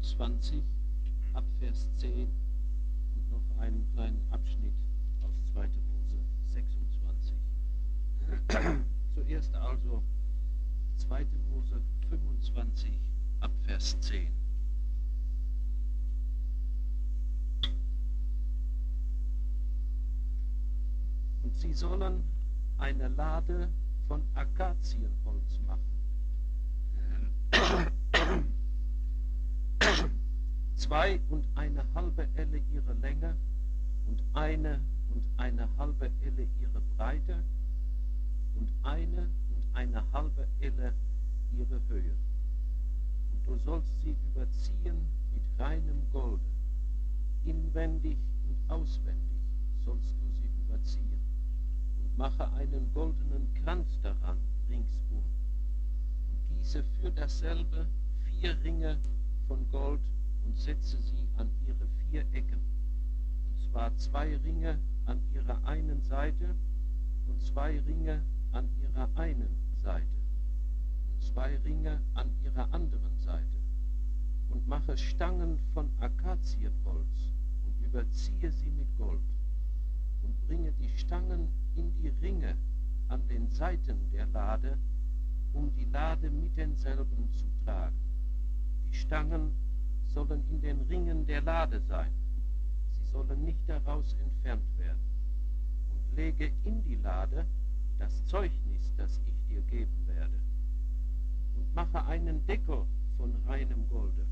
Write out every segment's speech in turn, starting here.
21 ab Vers 10 und noch einen kleinen Abschnitt aus 2. Mose 26. Zuerst also 2. Mose 25 ab Vers 10. Und sie sollen eine Lade von Akazienholz machen. 2,5 Elle ihre Länge und 1,5 Elle ihre Breite und 1,5 Elle ihre Höhe. Und du sollst sie überziehen mit reinem Golde. Inwendig und auswendig sollst du sie überziehen. Und mache einen goldenen Kranz daran ringsum. Und gieße für dasselbe 4 Ringe von Gold und setze sie an ihre 4 Ecken. Und zwar 2 Ringe an ihrer einen Seite und 2 Ringe an ihrer einen Seite und 2 Ringe an ihrer anderen Seite. Und mache Stangen von Akazienholz und überziehe sie mit Gold. Und bringe die Stangen in die Ringe an den Seiten der Lade, um die Lade mit denselben zu tragen. Die Stangen sollen in den Ringen der Lade sein. Sie sollen nicht daraus entfernt werden. Und lege in die Lade das Zeugnis, das ich dir geben werde. Und mache einen Deckel von reinem Golde,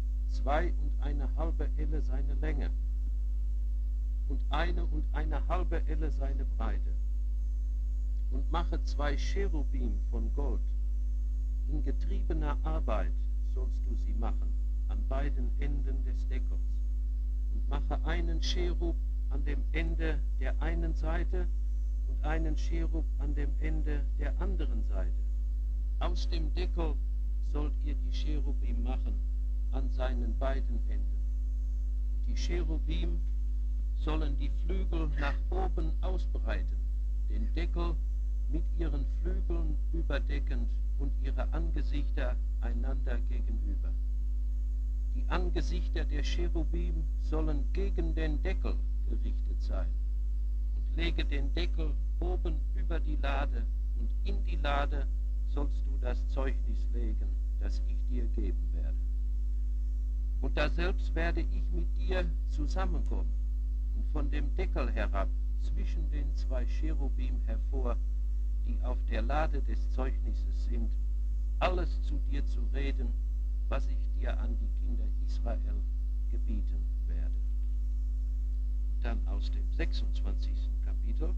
2,5 Elle seine Länge und 1,5 Elle seine Breite. Und mache 2 Cherubim von Gold. In getriebener Arbeit sollst du sie machen, an beiden Enden des Deckels. Und mache einen Cherub an dem Ende der einen Seite und einen Cherub an dem Ende der anderen Seite. Aus dem Deckel sollt ihr die Cherubim machen an seinen beiden Enden. Die Cherubim sollen die Flügel nach oben ausbreiten, den Deckel mit ihren Flügeln überdeckend und ihre Angesichter einander gegenüber. Die Angesichter der Cherubim sollen gegen den Deckel gerichtet sein. Und lege den Deckel oben über die Lade, und in die Lade sollst du das Zeugnis legen, das ich dir geben werde. Und daselbst werde ich mit dir zusammenkommen und von dem Deckel herab zwischen den 2 Cherubim hervor, die auf der Lade des Zeugnisses sind, alles zu dir zu reden, was ich dir an die Kinder Israel gebieten werde. Und dann aus dem 26. Kapitel,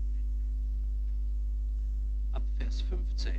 ab Vers 15.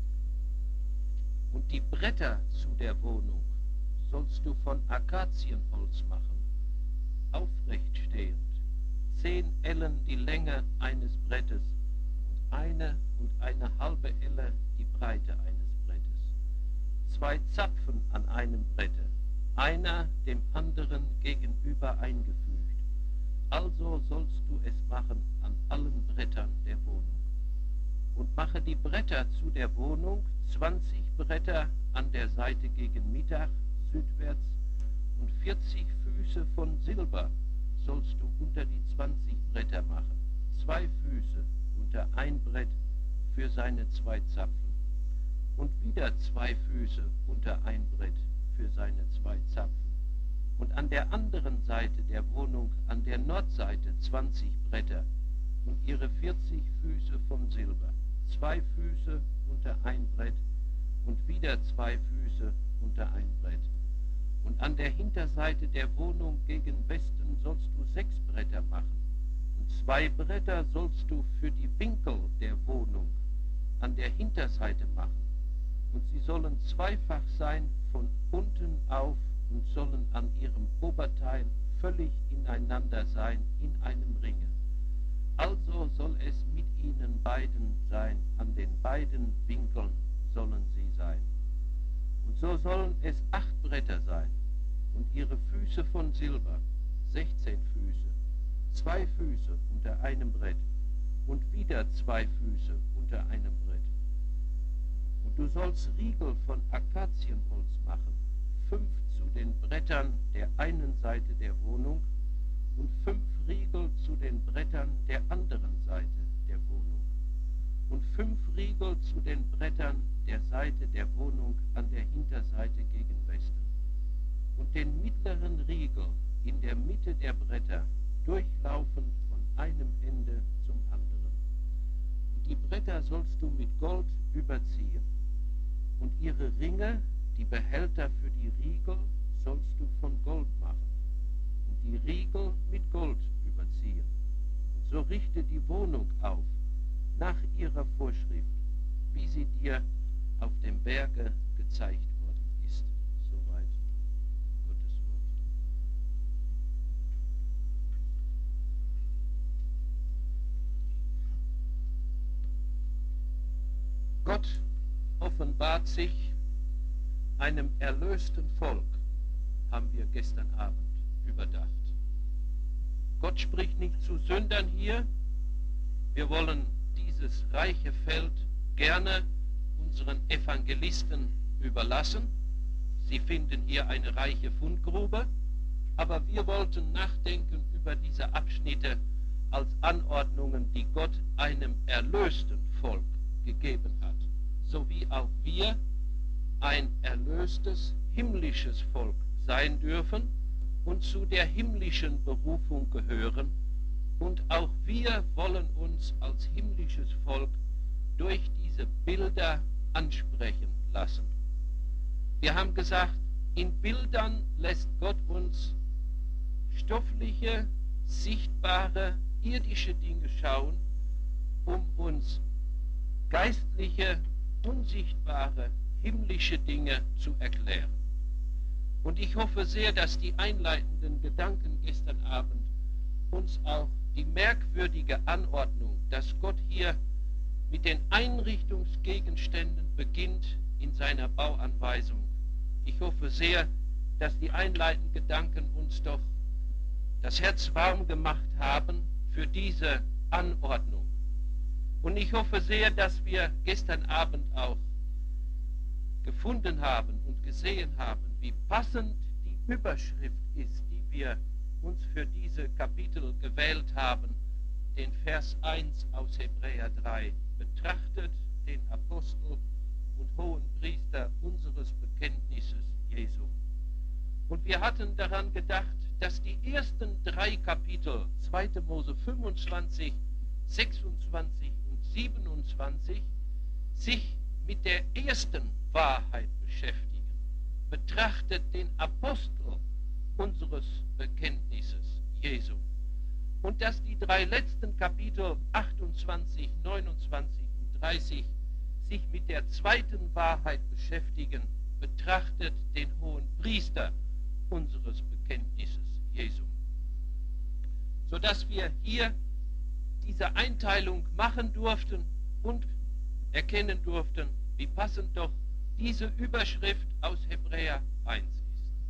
Und die Bretter zu der Wohnung sollst du von Akazienholz machen, aufrecht stehend, 10 Ellen die Länge eines Brettes und 1,5 Elle die Breite eines Brettes. 2 Zapfen an einem Brette, einer dem anderen gegenüber eingefügt. Also sollst du es machen an allen Brettern der Wohnung. Und mache die Bretter zu der Wohnung, 20 Bretter an der Seite gegen Mittag, südwärts, und 40 Füße von Silber sollst du unter die 20 Bretter machen, 2 Füße unter ein Brett für seine 2 Zapfen. Und wieder 2 Füße unter ein Brett für seine 2 Zapfen. Und an der anderen Seite der Wohnung, an der Nordseite, 20 Bretter und ihre 40 Füße von Silber, 2 Füße unter ein Brett und wieder 2 Füße unter ein Brett. Und an der Hinterseite der Wohnung gegen Westen sollst du 6 Bretter machen. Und 2 Bretter sollst du für die Winkel der Wohnung an der Hinterseite machen. Und sie sollen zweifach sein von unten auf und sollen an ihrem Oberteil völlig ineinander sein in einem Ringe. Also soll es mit ihnen beiden sein, an den beiden Winkeln sollen sie sein. Und so sollen es 8 Bretter sein, und ihre Füße von Silber, 16 Füße, 2 Füße unter einem Brett, und wieder 2 Füße unter einem Brett. Und du sollst Riegel von Akazienholz machen, 5 zu den Brettern Seite der Wohnung und 5 Riegel zu den Brettern der anderen Seite der Wohnung und 5 Riegel zu den Brettern der Seite der Wohnung an der Hinterseite gegen Westen und den mittleren Riegel in der Mitte der Bretter, durchlaufend von einem Ende zum anderen. Und die Bretter sollst du mit Gold überziehen und ihre Ringe, die Behälter für die Riegel, sollst du von Gold machen und die Riegel mit Gold überziehen. Und so richte die Wohnung auf, nach ihrer Vorschrift, wie sie dir auf dem Berge gezeigt worden ist. Soweit Gottes Wort. Gott offenbart sich einem erlösten Volk, haben wir gestern Abend überdacht. Gott spricht nicht zu Sündern hier. Wir wollen dieses reiche Feld gerne unseren Evangelisten überlassen. Sie finden hier eine reiche Fundgrube, aber wir wollten nachdenken über diese Abschnitte als Anordnungen, die Gott einem erlösten Volk gegeben hat, so wie auch wir ein erlöstes himmlisches Volk sein dürfen und zu der himmlischen Berufung gehören. Und auch wir wollen uns als himmlisches Volk durch diese Bilder ansprechen lassen. Wir haben gesagt, in Bildern lässt Gott uns stoffliche, sichtbare, irdische Dinge schauen, um uns geistliche, unsichtbare, himmlische Dinge zu erklären. Und ich hoffe sehr, dass die einleitenden Gedanken gestern Abend uns auch die merkwürdige Anordnung, dass Gott hier mit den Einrichtungsgegenständen beginnt in seiner Bauanweisung. Ich hoffe sehr, dass die einleitenden Gedanken uns doch das Herz warm gemacht haben für diese Anordnung. Und ich hoffe sehr, dass wir gestern Abend auch gefunden haben und gesehen haben, wie passend die Überschrift ist, die wir uns für diese Kapitel gewählt haben, den Vers 1 aus Hebräer 3. Betrachtet den Apostel und hohen Priester unseres Bekenntnisses Jesu. Und wir hatten daran gedacht, dass die ersten 3 Kapitel, 2. Mose 25, 26 und 27, sich mit der ersten Wahrheit beschäftigen. Betrachtet den Apostel unseres Bekenntnisses Jesu. Und dass die 3 letzten Kapitel 28, 29 und 30 sich mit der zweiten Wahrheit beschäftigen, betrachtet den hohen Priester unseres Bekenntnisses Jesu. Sodass wir hier diese Einteilung machen durften und erkennen durften, wie passend doch diese Überschrift aus Hebräer 1 ist.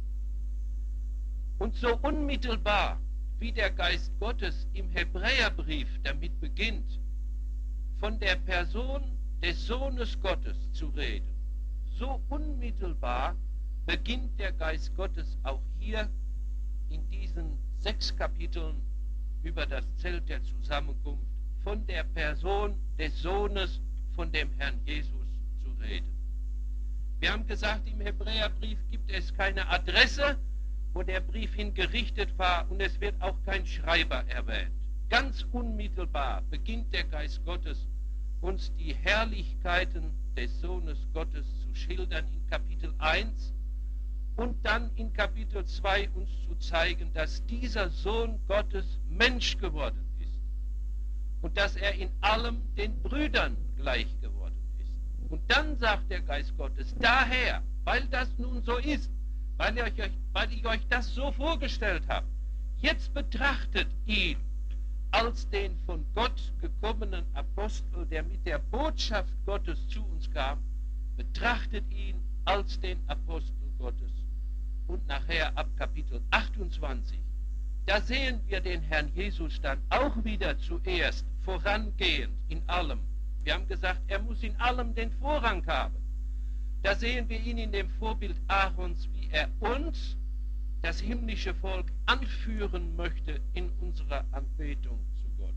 Und so unmittelbar, wie der Geist Gottes im Hebräerbrief damit beginnt, von der Person des Sohnes Gottes zu reden, so unmittelbar beginnt der Geist Gottes auch hier in diesen 6 Kapiteln über das Zelt der Zusammenkunft von der Person des Sohnes, von dem Herrn Jesus zu reden. Wir haben gesagt, im Hebräerbrief gibt es keine Adresse, wo der Brief hingerichtet war, und es wird auch kein Schreiber erwähnt. Ganz unmittelbar beginnt der Geist Gottes, uns die Herrlichkeiten des Sohnes Gottes zu schildern in Kapitel 1 und dann in Kapitel 2 uns zu zeigen, dass dieser Sohn Gottes Mensch geworden ist und dass er in allem den Brüdern gleich geworden ist. Und dann sagt der Geist Gottes, daher, weil das nun so ist, weil ich euch das so vorgestellt habe, jetzt betrachtet ihn als den von Gott gekommenen Apostel, der mit der Botschaft Gottes zu uns kam, betrachtet ihn als den Apostel Gottes. Und nachher ab Kapitel 28, da sehen wir den Herrn Jesus dann auch wieder zuerst vorangehend in allem. Wir haben gesagt, er muss in allem den Vorrang haben. Da sehen wir ihn in dem Vorbild Aarons, wie er uns das himmlische Volk anführen möchte in unserer Anbetung zu Gott.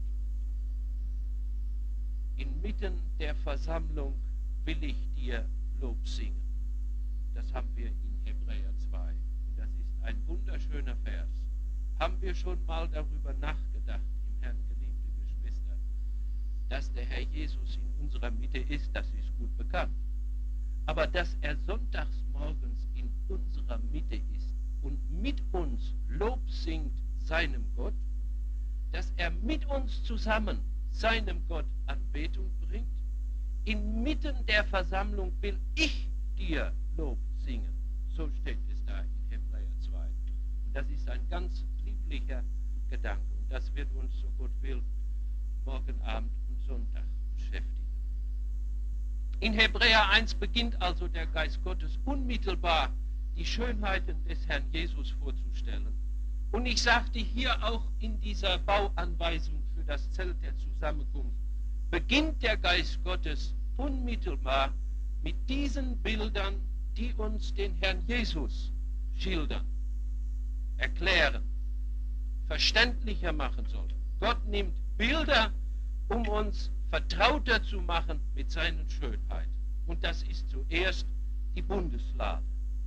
Inmitten der Versammlung will ich dir Lob singen. Das haben wir in Hebräer 2. Und das ist ein wunderschöner Vers. Haben wir schon mal darüber nachgedacht, im Herrn geliebte Geschwister, dass der Herr Jesus in unserer Mitte ist, das ist gut bekannt. Aber dass er sonntags morgens in unserer Mitte ist und mit uns Lob singt seinem Gott, dass er mit uns zusammen seinem Gott Anbetung bringt, inmitten der Versammlung will ich dir Lob singen. So steht es da in Hebräer 2. Und das ist ein ganz lieblicher Gedanke. Und das wird uns, so Gott will, morgen Abend und Sonntag beschäftigen. In Hebräer 1 beginnt also der Geist Gottes unmittelbar die Schönheiten des Herrn Jesus vorzustellen. Und ich sagte hier auch in dieser Bauanweisung für das Zelt der Zusammenkunft, beginnt der Geist Gottes unmittelbar mit diesen Bildern, die uns den Herrn Jesus schildern, erklären, verständlicher machen sollen. Gott nimmt Bilder, um uns vertrauter zu machen mit seinen Schönheiten. Und das ist zuerst die Bundeslade.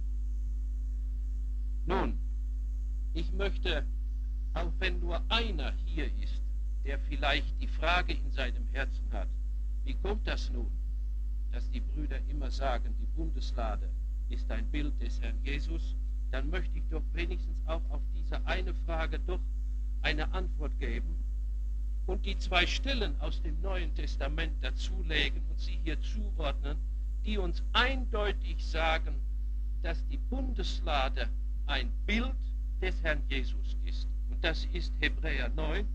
Nun, ich möchte, auch wenn nur einer hier ist, der vielleicht die Frage in seinem Herzen hat, wie kommt das nun, dass die Brüder immer sagen, die Bundeslade ist ein Bild des Herrn Jesus, dann möchte ich doch wenigstens auch auf diese eine Frage doch eine Antwort geben und die 2 Stellen aus dem Neuen Testament dazulegen und sie hier zuordnen, die uns eindeutig sagen, dass die Bundeslade ein Bild des Herrn Jesus ist. Und das ist Hebräer 9.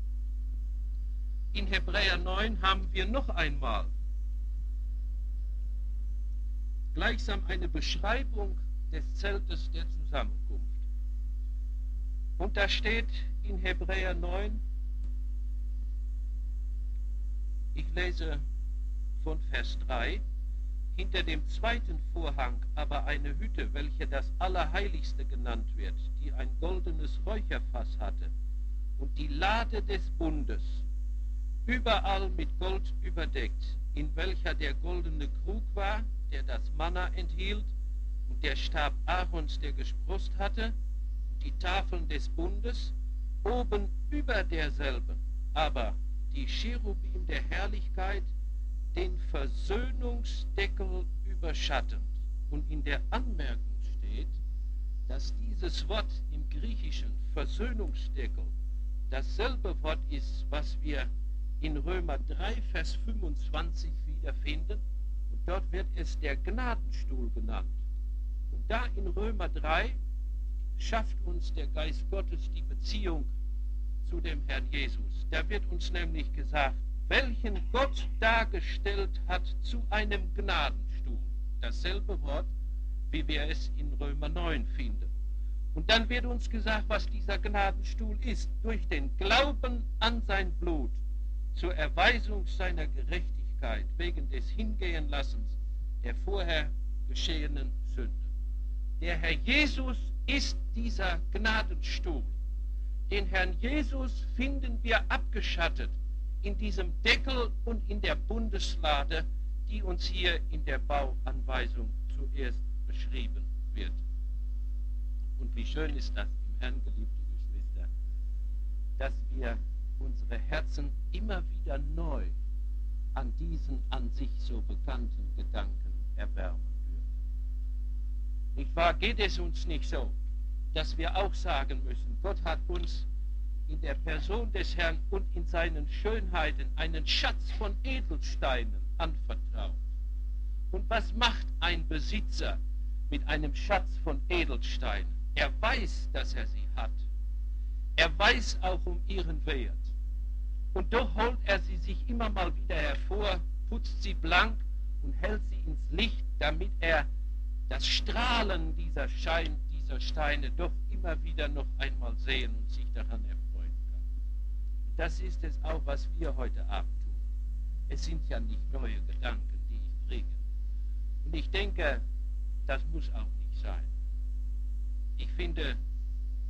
In Hebräer 9 haben wir noch einmal gleichsam eine Beschreibung des Zeltes der Zusammenkunft. Und da steht in Hebräer 9, ich lese von Vers 3, hinter dem zweiten Vorhang aber eine Hütte, welche das Allerheiligste genannt wird, die ein goldenes Räucherfass hatte und die Lade des Bundes, überall mit Gold überdeckt, in welcher der goldene Krug war, der das Manna enthielt, und der Stab Aarons, der gesproßt hatte, und die Tafeln des Bundes, oben über derselben, aber die Cherubim der Herrlichkeit, den Versöhnungsdeckel überschattend. Und in der Anmerkung steht, dass dieses Wort im Griechischen Versöhnungsdeckel dasselbe Wort ist, was wir in Römer 3, Vers 25 wiederfinden. Und dort wird es der Gnadenstuhl genannt. Und da in Römer 3 schafft uns der Geist Gottes die Beziehung zu dem Herrn Jesus. Da wird uns nämlich gesagt, welchen Gott dargestellt hat zu einem Gnadenstuhl. Dasselbe Wort, wie wir es in Römer 9 finden. Und dann wird uns gesagt, was dieser Gnadenstuhl ist. Durch den Glauben an sein Blut zur Erweisung seiner Gerechtigkeit wegen des Hingehenlassens der vorher geschehenen Sünde. Der Herr Jesus ist dieser Gnadenstuhl. Den Herrn Jesus finden wir abgeschattet in diesem Deckel und in der Bundeslade, die uns hier in der Bauanweisung zuerst beschrieben wird. Und wie schön ist das im Herrn, geliebte Geschwister, dass wir unsere Herzen immer wieder neu an diesen an sich so bekannten Gedanken erwärmen dürfen. Nicht wahr? Geht es uns nicht so, dass wir auch sagen müssen, Gott hat uns in der Person des Herrn und in seinen Schönheiten einen Schatz von Edelsteinen anvertraut. Und was macht ein Besitzer mit einem Schatz von Edelsteinen? Er weiß, dass er sie hat. Er weiß auch um ihren Wert. Und doch holt er sie sich immer mal wieder hervor, putzt sie blank und hält sie ins Licht, damit er das Strahlen dieser Steine doch immer wieder noch einmal sehen und sich daran erfreuen kann. Und das ist es auch, was wir heute Abend tun. Es sind ja nicht neue Gedanken, die ich bringe. Und ich denke, das muss auch nicht sein. Ich finde,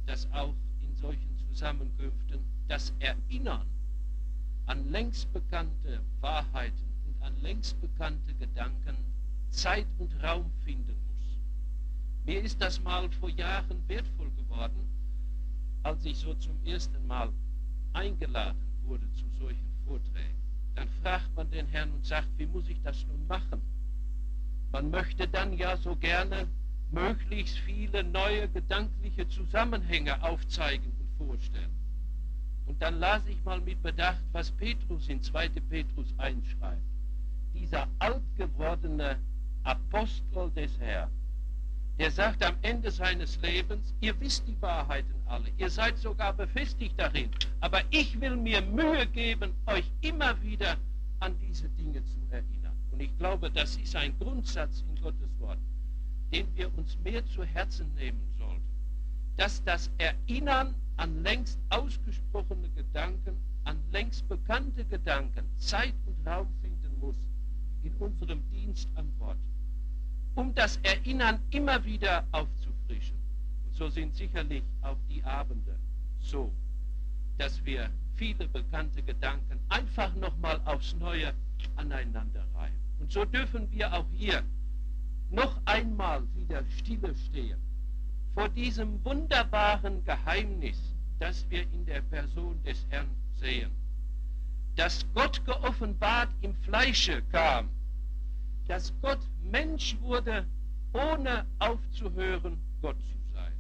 dass auch in solchen Zusammenkünften das Erinnern an längst bekannte Wahrheiten und an längst bekannte Gedanken Zeit und Raum finden muss. Mir ist das mal vor Jahren wertvoll geworden, als ich so zum ersten Mal eingeladen wurde zu solchen Vorträgen. Dann fragt man den Herrn und sagt, wie muss ich das nun machen? Man möchte dann ja so gerne möglichst viele neue gedankliche Zusammenhänge aufzeigen und vorstellen. Und dann las ich mal mit Bedacht, was Petrus in 2. Petrus 1 schreibt. Dieser altgewordene Apostel des Herrn, der sagt am Ende seines Lebens, ihr wisst die Wahrheiten alle, ihr seid sogar befestigt darin, aber ich will mir Mühe geben, euch immer wieder an diese Dinge zu erinnern. Und ich glaube, das ist ein Grundsatz in Gottes Wort, den wir uns mehr zu Herzen nehmen sollten, dass das Erinnern an längst ausgesprochene Gedanken, an längst bekannte Gedanken Zeit und Raum finden muss in unserem Dienst am Wort, um das Erinnern immer wieder aufzufrischen. Und so sind sicherlich auch die Abende so, dass wir viele bekannte Gedanken einfach nochmal aufs Neue aneinander reihen. Und so dürfen wir auch hier noch einmal wieder stille stehen vor diesem wunderbaren Geheimnis, das wir in der Person des Herrn sehen, dass Gott geoffenbart im Fleische kam, dass Gott Mensch wurde, ohne aufzuhören, Gott zu sein.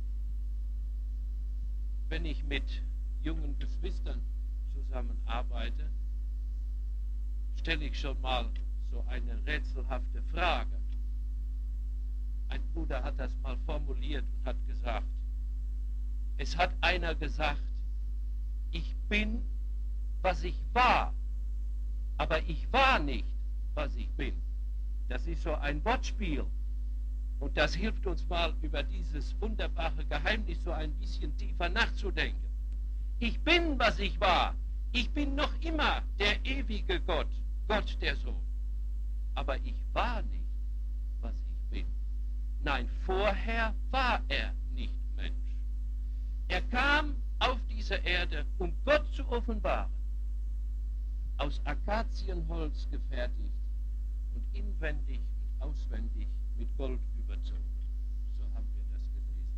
Wenn ich mit jungen Geschwistern zusammenarbeite, stelle ich schon mal so eine rätselhafte Frage. Ein Bruder hat das mal formuliert und hat gesagt, es hat einer gesagt, ich bin, was ich war, aber ich war nicht, was ich bin. Das ist so ein Wortspiel und das hilft uns mal über dieses wunderbare Geheimnis so ein bisschen tiefer nachzudenken. Ich bin, was ich war. Ich bin noch immer der ewige Gott, Gott der Sohn. Aber ich war nicht, was ich bin. Nein, vorher war er nicht Mensch. Er kam auf diese Erde, um Gott zu offenbaren, aus Akazienholz gefertigt und inwendig und auswendig mit Gold überzogen. So haben wir das gelesen.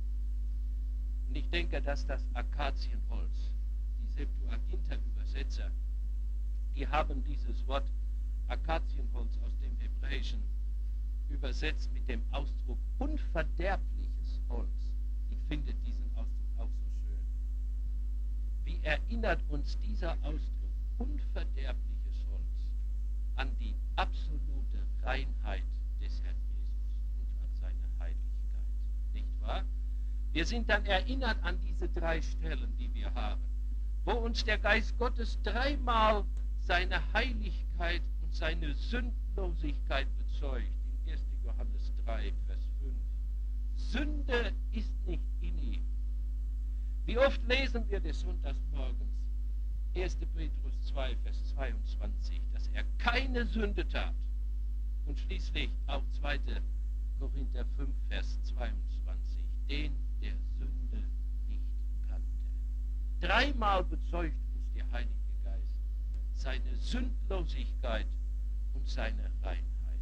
Und ich denke, dass das Akazienholz, die Septuaginta-Übersetzer, die haben dieses Wort Akazienholz aus dem Hebräischen übersetzt mit dem Ausdruck unverderbliches Holz. Ich finde diesen Ausdruck auch so schön. Wie erinnert uns dieser Ausdruck unverderbliches Holz an die absolute Reinheit des Herrn Jesus und an seine Heiligkeit, nicht wahr? Wir sind dann erinnert an diese 3 Stellen, die wir haben, wo uns der Geist Gottes 3-mal seine Heiligkeit und seine Sündlosigkeit bezeugt. In 1. Johannes 3, Vers 5. Sünde ist nicht in ihm. Wie oft lesen wir des Sonntagsmorgens 1. Petrus 2, Vers 22, dass er keine Sünde tat. Und schließlich auch 2. Korinther 5, Vers 22, den der Sünde nicht kannte. 3-mal bezeugt uns der Heilige Geist seine Sündlosigkeit und seine Reinheit.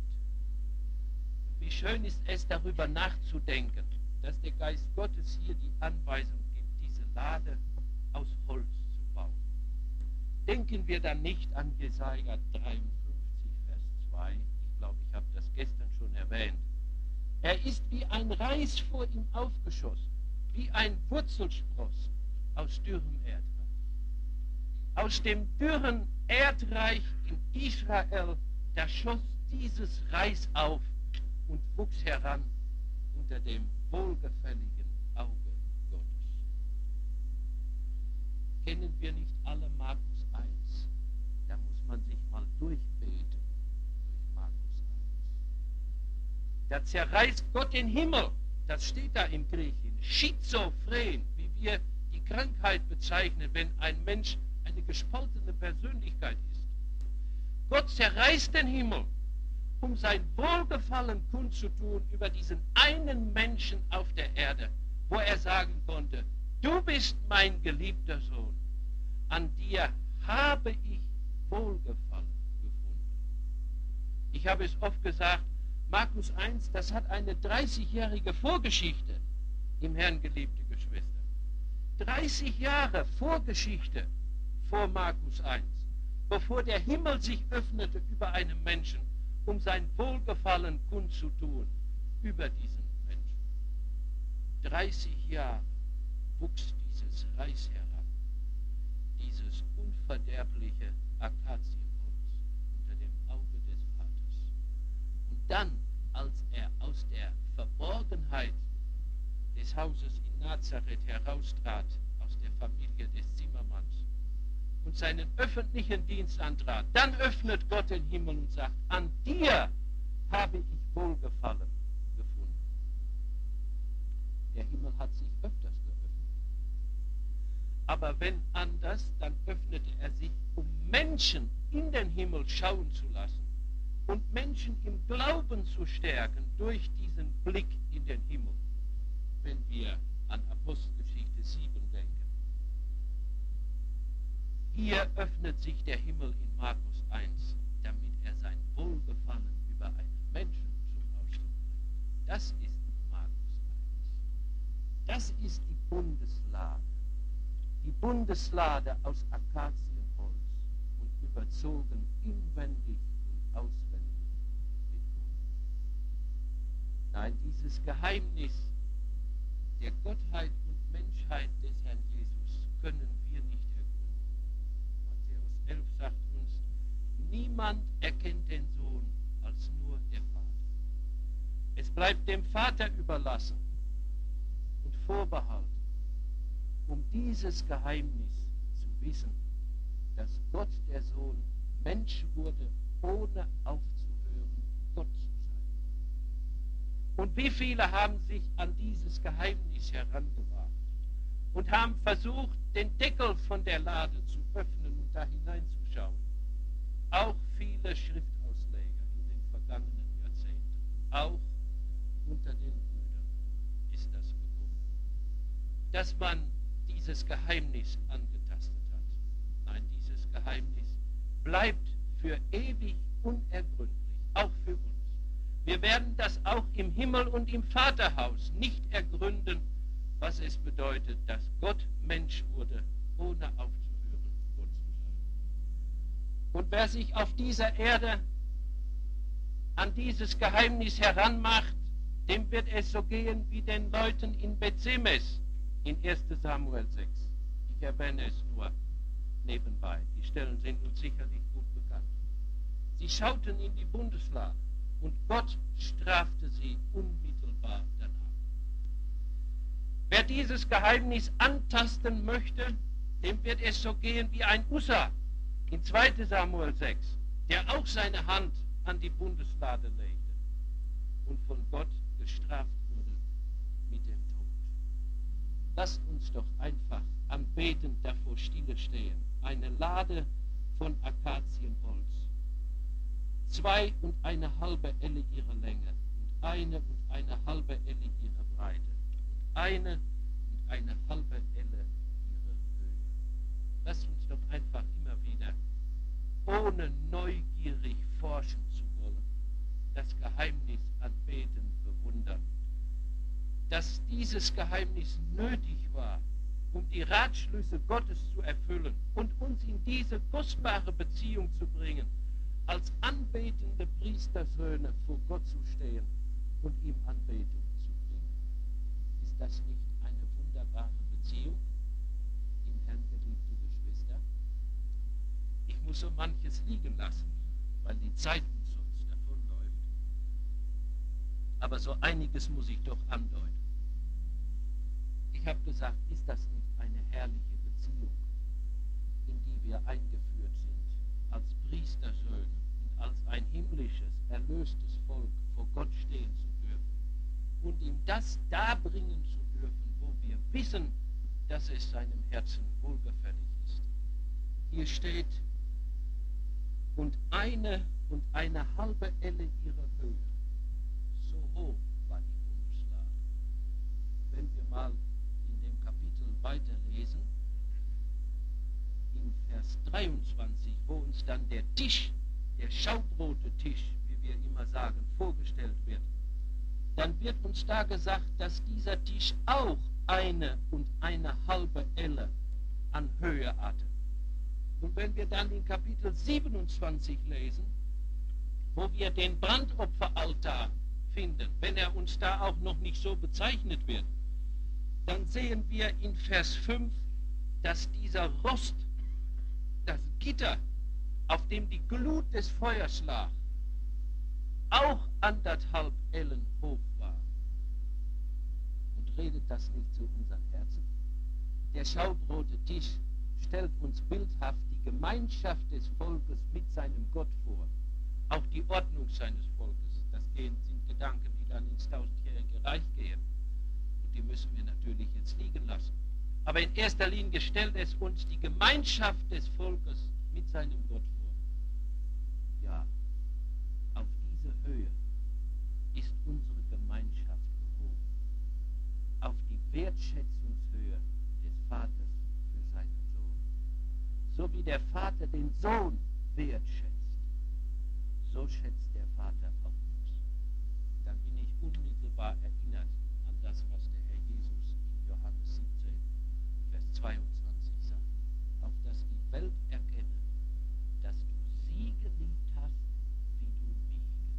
Wie schön ist es, darüber nachzudenken, dass der Geist Gottes hier die Anweisung gibt, diese Lade aus Holz zu bauen. Denken wir dann nicht an Jesaja 53, Vers 2. Ich glaube, ich habe das gestern schon erwähnt. Er ist wie ein Reis vor ihm aufgeschossen, wie ein Wurzelspross aus dürrem Erdreich. Aus dem dürren Erdreich in Israel, da schoss dieses Reis auf und wuchs heran unter dem wohlgefälligen Auge Gottes. Kennen wir nicht alle Markus 1? Da muss man sich mal durchbeten durch Markus 1. Da zerreißt Gott den Himmel, das steht da im Griechischen, schizophren, wie wir die Krankheit bezeichnen, wenn ein Mensch eine gespaltene Persönlichkeit ist. Gott zerreißt den Himmel, um sein Wohlgefallen kundzutun über diesen einen Menschen auf der Erde, wo er sagen konnte, du bist mein geliebter Sohn, an dir habe ich Wohlgefallen gefunden. Ich habe es oft gesagt, Markus 1, das hat eine 30-jährige Vorgeschichte im Herrn, geliebte Geschwister. 30 Jahre Vorgeschichte vor Markus 1, bevor der Himmel sich öffnete über einen Menschen, um sein Wohlgefallen kundzutun über diesen Menschen. 30 Jahre wuchs dieses Reis heran, dieses unverderbliche Akazienholz unter dem Auge des Vaters. Und dann, als er aus der Verborgenheit des Hauses in Nazareth heraustrat, aus der Familie des Zimmermanns, und seinen öffentlichen Dienst antrat, dann öffnet Gott den Himmel und sagt, an dir habe ich Wohlgefallen gefunden. Der Himmel hat sich öfters geöffnet. Aber wenn anders, dann öffnete er sich, um Menschen in den Himmel schauen zu lassen und Menschen im Glauben zu stärken durch diesen Blick in den Himmel, wenn wir an Apostelgeschichte 7 denken. Hier öffnet sich der Himmel in Markus 1, damit er sein Wohlgefallen über einen Menschen zum Ausdruck bringt. Das ist Markus 1. Das ist die Bundeslade. Die Bundeslade aus Akazienholz und überzogen inwendig und auswendig mit Gold. Nein, dieses Geheimnis der Gottheit und Menschheit des Herrn Jesus können wir nicht ergründen. Matthäus 11 sagt uns, niemand erkennt den Sohn als nur der Vater. Es bleibt dem Vater überlassen und vorbehalten, um dieses Geheimnis zu wissen, dass Gott der Sohn Mensch wurde, ohne aufzuhören, Gott zu sein. Und wie viele haben sich an dieses Geheimnis herangewagt und haben versucht, den Deckel von der Lade zu öffnen und da hineinzuschauen. Auch viele Schriftausleger in den vergangenen Jahrzehnten, auch unter den Brüdern ist das gekommen, dass man dieses Geheimnis angetastet hat. Nein, dieses Geheimnis bleibt für ewig unergründlich, auch für uns. Wir werden das auch im Himmel und im Vaterhaus nicht ergründen, was es bedeutet, dass Gott Mensch wurde, ohne aufzuhören, Gott zu sein. Und wer sich auf dieser Erde an dieses Geheimnis heranmacht, dem wird es so gehen wie den Leuten in Bethsemes in 1. Samuel 6. Ich erwähne es nur nebenbei. Die Stellen sind uns sicherlich gut bekannt. Sie schauten in die Bundeslade und Gott strafte sie unmittelbar danach. Wer dieses Geheimnis antasten möchte, dem wird es so gehen wie ein Ussa in 2. Samuel 6, der auch seine Hand an die Bundeslade legte und von Gott gestraft wurde mit dem Tod. Lasst uns doch einfach anbetend davor stille stehen. Eine Lade von Akazienholz. 2,5 Elle ihre Länge und 1,5 Elle ihre Breite und 1,5 Elle ihre Höhe. Lasst uns doch einfach immer wieder, ohne neugierig forschen zu wollen, das Geheimnis anbeten, bewundern. Dass dieses Geheimnis nötig war, um die Ratschlüsse Gottes zu erfüllen und uns in diese kostbare Beziehung zu bringen, als anbetende Priestersöhne vor Gott zu stehen und ihm Anbetung zu bringen. Ist das nicht eine wunderbare Beziehung im Herrn, geliebte Geschwister? Ich muss so manches liegen lassen, weil die Zeit uns sonst davonläuft. Aber so einiges muss ich doch andeuten. Ich habe gesagt, ist das nicht eine herrliche Beziehung, in die wir eingeführt sind, als Priestersöhne und als ein himmlisches, erlöstes Volk vor Gott stehen zu dürfen und ihm das darbringen zu dürfen, wo wir wissen, dass es seinem Herzen wohlgefällig ist. Hier steht, und 1,5 Elle ihrer Höhe. So hoch war die Bundeslade. Wenn wir mal Vers 23, wo uns dann der Tisch, der Schaubrote-Tisch, wie wir immer sagen, vorgestellt wird, dann wird uns da gesagt, dass dieser Tisch auch 1,5 Elle an Höhe hatte. Und wenn wir dann in Kapitel 27 lesen, wo wir den Brandopferaltar finden, wenn er uns da auch noch nicht so bezeichnet wird, dann sehen wir in Vers 5, dass dieser Rost, das Gitter, auf dem die Glut des Feuers lag, auch 1,5 Ellen hoch war. Und redet das nicht zu unseren Herzen? Der schaubrote Tisch stellt uns bildhaft die Gemeinschaft des Volkes mit seinem Gott vor, auch die Ordnung seines Volkes. Das sind Gedanken, die dann ins tausendjährige Reich gehen. Und die müssen wir natürlich jetzt liegen lassen. Aber in erster Linie stellt es uns die Gemeinschaft des Volkes mit seinem Gott vor. Ja, auf diese Höhe ist unsere Gemeinschaft gehoben. Auf die Wertschätzungshöhe des Vaters für seinen Sohn. So wie der Vater den Sohn wertschätzt, so schätzt der Vater auch uns. Dann bin ich unmittelbar erinnert an das, was der Herr Jesus in Johannes 17, Vers 22 sagt. Auf dass die Welt erkenne, dass du sie geliebt hast, wie du mich geliebt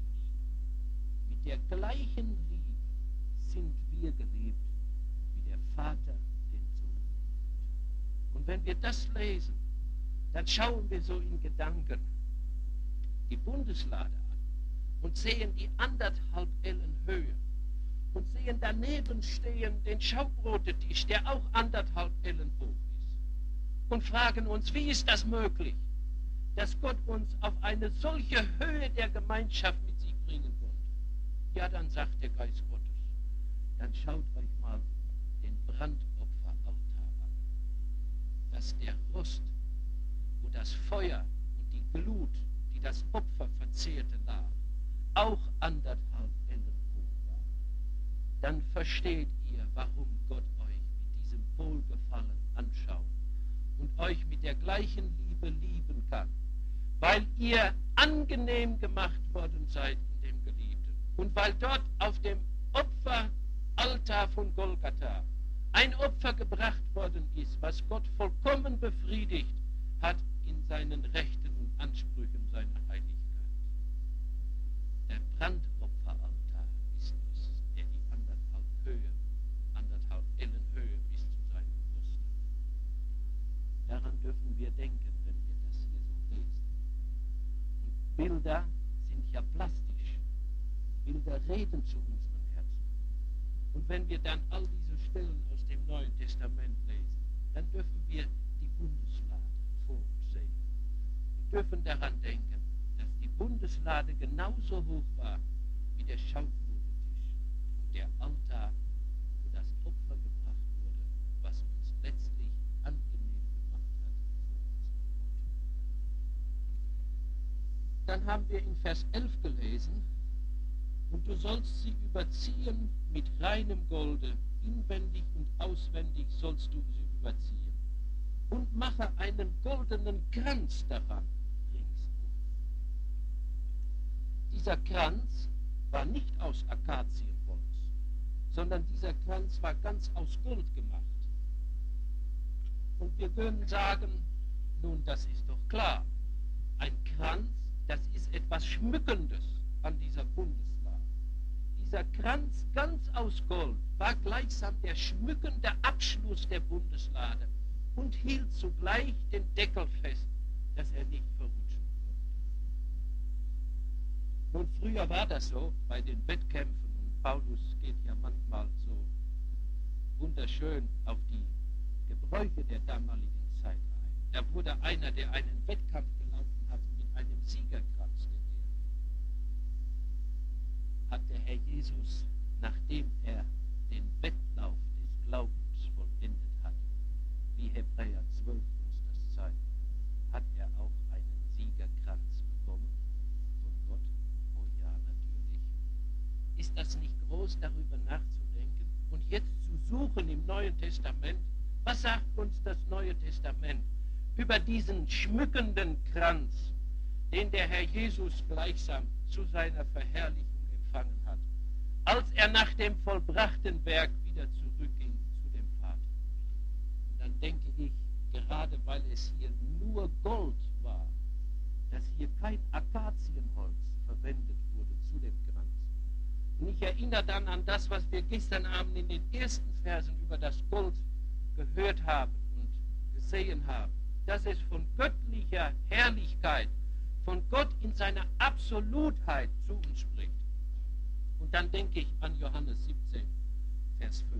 hast. Mit der gleichen Liebe sind wir geliebt, wie der Vater den Sohn liebt. Und wenn wir das lesen, dann schauen wir so in Gedanken die Bundeslade an und sehen die 1,5 Ellen Höhe und sehen daneben stehen den Schaubrotetisch, der auch 1,5 Ellen hoch ist, und fragen uns, wie ist das möglich, dass Gott uns auf eine solche Höhe der Gemeinschaft mit sich bringen konnte? Ja, dann sagt der Geist Gottes, dann schaut euch mal den Brandopferaltar an, dass der Rost, wo das Feuer und die Glut, die das Opfer verzehrte, lag, auch 1,5 Ellen hoch war. Dann versteht ihr, warum Gott euch mit diesem Wohlgefallen anschaut und euch mit der gleichen Liebe lieben kann, weil ihr angenehm gemacht worden seid in dem Geliebten und weil dort auf dem Opferaltar von Golgatha ein Opfer gebracht worden ist, was Gott vollkommen befriedigt hat in seinen Rechten und Ansprüchen seiner Heiligkeit. Der Brandopferaltar ist es, der die 1,5 Ellen Höhe bis zu seinem Brust hat. Daran dürfen wir denken, wenn wir das hier so lesen. Und Bilder sind ja plastisch. Bilder reden zu unseren Herzen. Und wenn wir dann all diese Stellen aus dem Neuen Testament lesen, dann dürfen wir die Bundeslade vor uns sehen. Wir dürfen daran denken, dass die Bundeslade genauso hoch war wie der Schaubrotetisch und der Altar, wo das Opfer gebracht wurde, was uns letztlich angenehm gemacht hat vor unserem Gott. Dann haben wir in Vers 11 gelesen, und du sollst sie überziehen mit reinem Golde, inwendig und auswendig sollst du sie überziehen. Und mache einen goldenen Kranz daran ringsum. Dieser Kranz war nicht aus Akazienholz, sondern dieser Kranz war ganz aus Gold gemacht. Und wir können sagen, nun, das ist doch klar, ein Kranz, das ist etwas Schmückendes an dieser Bundeslade. Dieser Kranz ganz aus Gold war gleichsam der schmückende Abschluss der Bundeslade und hielt zugleich den Deckel fest, dass er nicht verrutschen konnte. Nun, früher war das so bei den Wettkämpfen, und Paulus geht ja manchmal so wunderschön auf die Gebräuche der damaligen Zeit ein. Da wurde einer, der einen Wettkampf gelaufen hat, mit einem Siegerkranz geehrt. Hat der Herr Jesus, nachdem er den Wettlauf des Glaubens vollendet hat, wie Hebräer 12 uns das zeigt, hat er auch einen Siegerkranz bekommen von Gott? Oh ja, natürlich. Ist das nicht groß, darüber nachzudenken und jetzt zu suchen im Neuen Testament? Was sagt uns das Neue Testament? über diesen schmückenden Kranz, den der Herr Jesus gleichsam zu seiner Verherrlichung empfangen hat, als er nach dem vollbrachten Werk wieder zurückging zu dem Vater. Und dann denke ich, gerade weil es hier nur Gold war, dass hier kein Akazienholz verwendet wurde zu dem Kranz. Und ich erinnere dann an das, was wir gestern Abend in den ersten Versen über das Gold gehört haben und gesehen haben, dass es von göttlicher Herrlichkeit, von Gott in seiner Absolutheit zu uns spricht. Und dann denke ich an Johannes 17, Vers 5.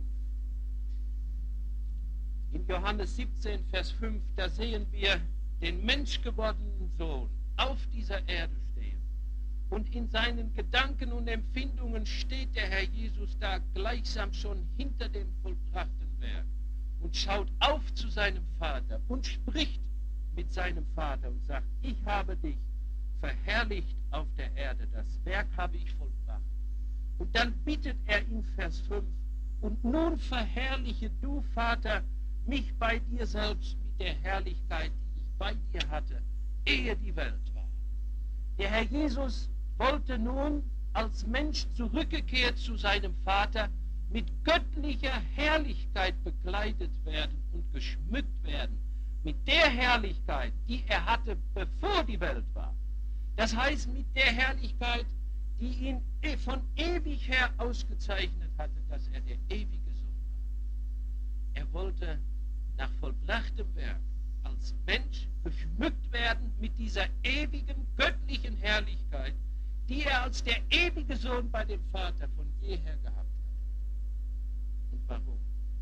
In Johannes 17, Vers 5, da sehen wir den menschgewordenen Sohn auf dieser Erde stehen. Und in seinen Gedanken und Empfindungen steht der Herr Jesus da gleichsam schon hinter dem vollbrachten Werk und schaut auf zu seinem Vater und spricht mit seinem Vater und sagt, ich habe dich verherrlicht auf der Erde, das Werk habe ich vollbracht. Und dann bittet er in Vers 5, und nun verherrliche du, Vater, mich bei dir selbst mit der Herrlichkeit, die ich bei dir hatte, ehe die Welt war. Der Herr Jesus wollte nun als Mensch zurückgekehrt zu seinem Vater mit göttlicher Herrlichkeit bekleidet werden und geschmückt werden, mit der Herrlichkeit, die er hatte, bevor die Welt war. Das heißt, mit der Herrlichkeit, die ihn von ewig her ausgezeichnet hatte, dass er der ewige Sohn war. Er wollte nach vollbrachtem Werk als Mensch geschmückt werden mit dieser ewigen göttlichen Herrlichkeit, die er als der ewige Sohn bei dem Vater von jeher gehabt hat. Und warum?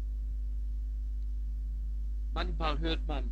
Manchmal hört man,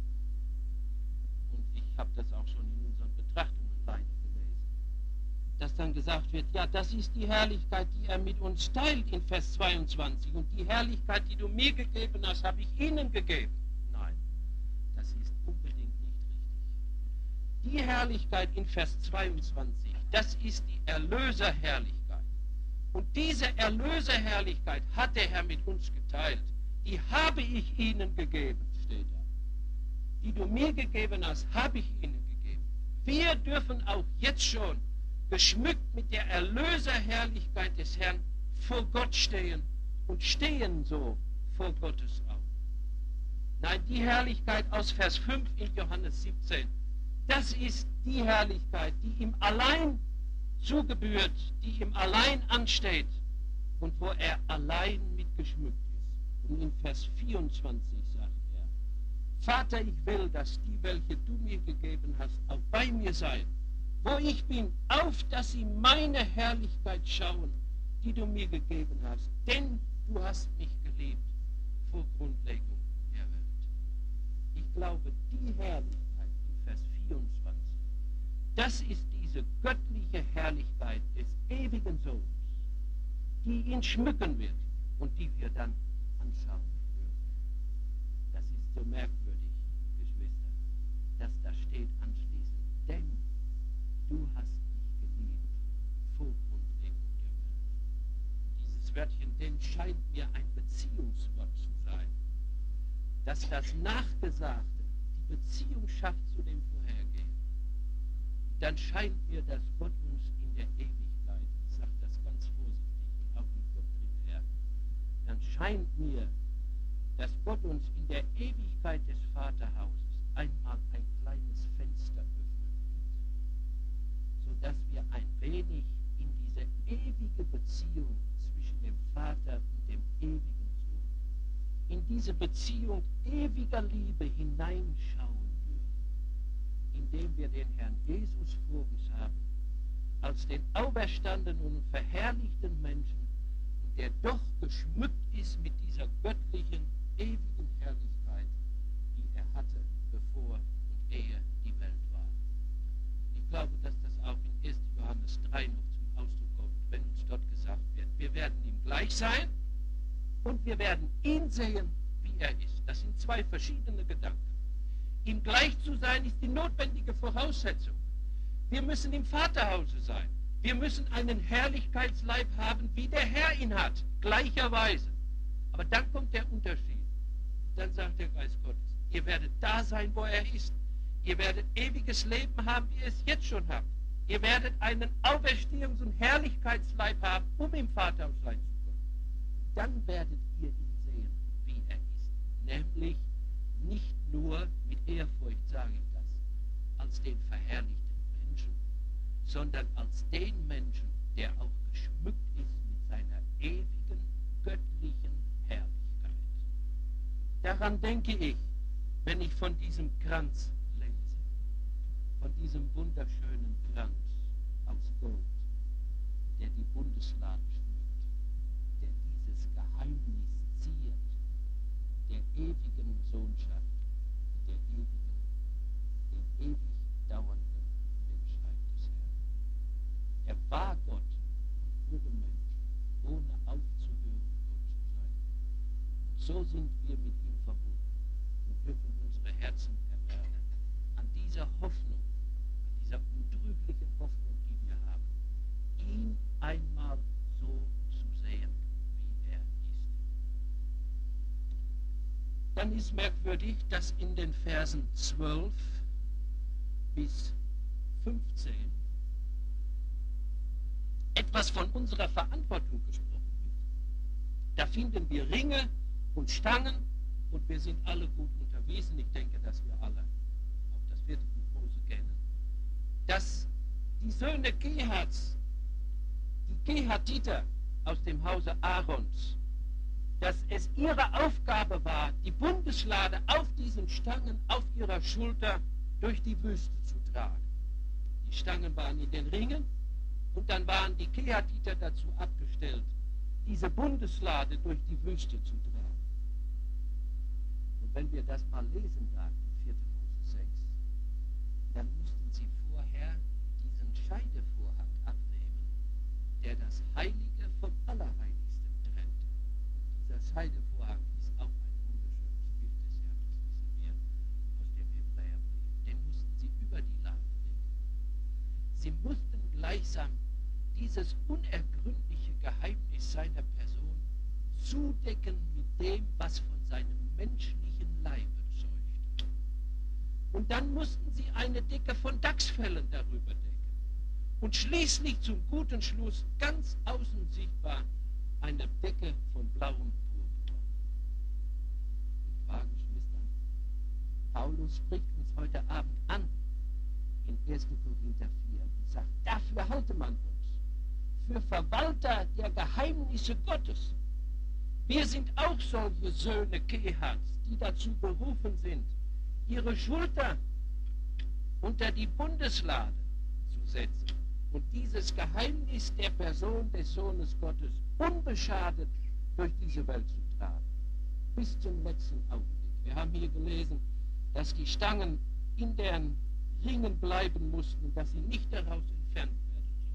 und ich habe das auch schon in unseren Betrachtungen leider gelesen, dass dann gesagt wird, ja, das ist die Herrlichkeit, die er mit uns teilt in Vers 22. Und die Herrlichkeit, die du mir gegeben hast, habe ich ihnen gegeben. Nein, das ist unbedingt nicht richtig. Die Herrlichkeit in Vers 22, das ist die Erlöserherrlichkeit. Und diese Erlöserherrlichkeit hat der Herr mit uns geteilt. Die habe ich ihnen gegeben, steht da. Die du mir gegeben hast, habe ich ihnen gegeben. Wir dürfen auch jetzt schon geschmückt mit der Erlöserherrlichkeit des Herrn vor Gott stehen und stehen so vor Gottes Augen. Nein, die Herrlichkeit aus Vers 5 in Johannes 17, das ist die Herrlichkeit, die ihm allein zugebührt, die ihm allein ansteht und wo er allein mit geschmückt ist. Und in Vers 24 sagt er, Vater, ich will, dass die, welche du mir gegeben hast, auch bei mir seien, wo ich bin, auf dass sie meine Herrlichkeit schauen, die du mir gegeben hast. Denn du hast mich geliebt vor Grundlegung der Welt. Ich glaube, die Herrlichkeit in Vers 24, das ist diese göttliche Herrlichkeit des ewigen Sohnes, die ihn schmücken wird und die wir dann anschauen würden. Das ist so merkwürdig, Geschwister, dass da steht anschließend, denn du hast mich geliebt vor Grundlegung der Welt. Dieses Wörtchen denn scheint mir ein Beziehungswort zu sein, dass das Nachgesagte die Beziehung schafft zu dem Vorhergehenden. Dann scheint mir, dass Gott uns in der Ewigkeit, ich sage das ganz vorsichtig und auch mit Gott drin her, dann scheint mir, dass Gott uns in der Ewigkeit des Vaterhauses einmal ein kleines Fenster öffnen wird, sodass wir ein wenig in diese ewige Beziehung zwischen dem Vater und dem ewigen Sohn, in diese Beziehung ewiger Liebe hineinschauen dürfen, indem wir den Herrn Jesus vor uns haben, als den auferstandenen und verherrlichten Menschen, der doch geschmückt ist mit dieser göttlichen, ewigen Herrlichkeit, die er hatte, bevor und ehe die Welt war. Ich glaube, dass das auch in 1. Johannes 3 noch zum Ausdruck kommt, wenn uns dort gesagt wird, wir werden ihm gleich sein und wir werden ihn sehen, wie er ist. Das sind zwei verschiedene Gedanken. Ihm gleich zu sein, ist die notwendige Voraussetzung. Wir müssen im Vaterhause sein. Wir müssen einen Herrlichkeitsleib haben, wie der Herr ihn hat, gleicherweise. Aber dann kommt der Unterschied. Dann sagt der Geist Gottes, Ihr werdet da sein, wo er ist. Ihr werdet ewiges Leben haben, wie ihr es jetzt schon habt. Ihr werdet einen Auferstehungs- und Herrlichkeitsleib haben, um im Vaterhaus sein zu können. Dann werdet ihr ihn sehen, wie er ist. Nämlich nicht nur mit Ehrfurcht, sage ich das, als den verherrlichten Menschen, sondern als den Menschen, der auch geschmückt ist mit seiner ewigen, göttlichen Herrlichkeit. Daran denke ich, wenn ich von diesem Kranz lese, von diesem wunderschönen Kranz aus Gold, der die Bundeslade schmückt, der dieses Geheimnis ziert, der ewigen Sohnschaft, der ewig dauernden Menschheit des Herrn. Er war Gott und wurde Mensch, ohne aufzuhören, Gott zu sein. Und so sind wir mit ihm verbunden und dürfen unsere Herzen erwärmen an dieser Hoffnung, an dieser untrüglichen Hoffnung, die wir haben, ihn einmal so zu sehen, wie er ist. Dann ist merkwürdig, dass in den Versen 12 bis 15 etwas von unserer Verantwortung gesprochen wird. Da finden wir Ringe und Stangen und wir sind alle gut unterwiesen. Ich denke, dass wir alle auch das 4. Buch Mose kennen. Dass die Söhne Keharts, die Kehatiter aus dem Hause Aarons, dass es ihre Aufgabe war, die Bundeslade auf diesen Stangen auf ihrer Schulter durch die Wüste zu tragen. Die Stangen waren in den Ringen und dann waren die Kehatiter dazu abgestellt, diese Bundeslade durch die Wüste zu tragen. Und wenn wir das mal lesen da in 4. Mose 6, dann mussten sie vorher diesen Scheidevorhang abnehmen, der das Heilige vom Allerheiligsten trennte. Dieser Scheidevorhang ist auch ein wunderschönes Bild des Herrn, das wissen wir aus dem Hebräerbrief. Den mussten sie über die Lade legen. Sie mussten gleichsam dieses unergründliche Geheimnis seiner Person zudecken mit dem, was von seinem menschlichen Leibe zeugt. Und dann mussten sie eine Decke von Dachsfellen darüber decken. Und schließlich zum guten Schluss ganz außen sichtbar eine Decke von blauem Purpur. Nicht wahr, Geschwister? Paulus spricht uns heute Abend an in 1. Korinther 4 und sagt, dafür halte man uns für Verwalter der Geheimnisse Gottes. Wir sind auch solche Söhne Keharts, die dazu berufen sind, ihre Schulter unter die Bundeslade zu setzen und dieses Geheimnis der Person des Sohnes Gottes unbeschadet durch diese Welt zu tragen, bis zum letzten Augenblick. Wir haben hier gelesen, dass die Stangen in den Ringen bleiben mussten und dass sie nicht daraus entfernt werden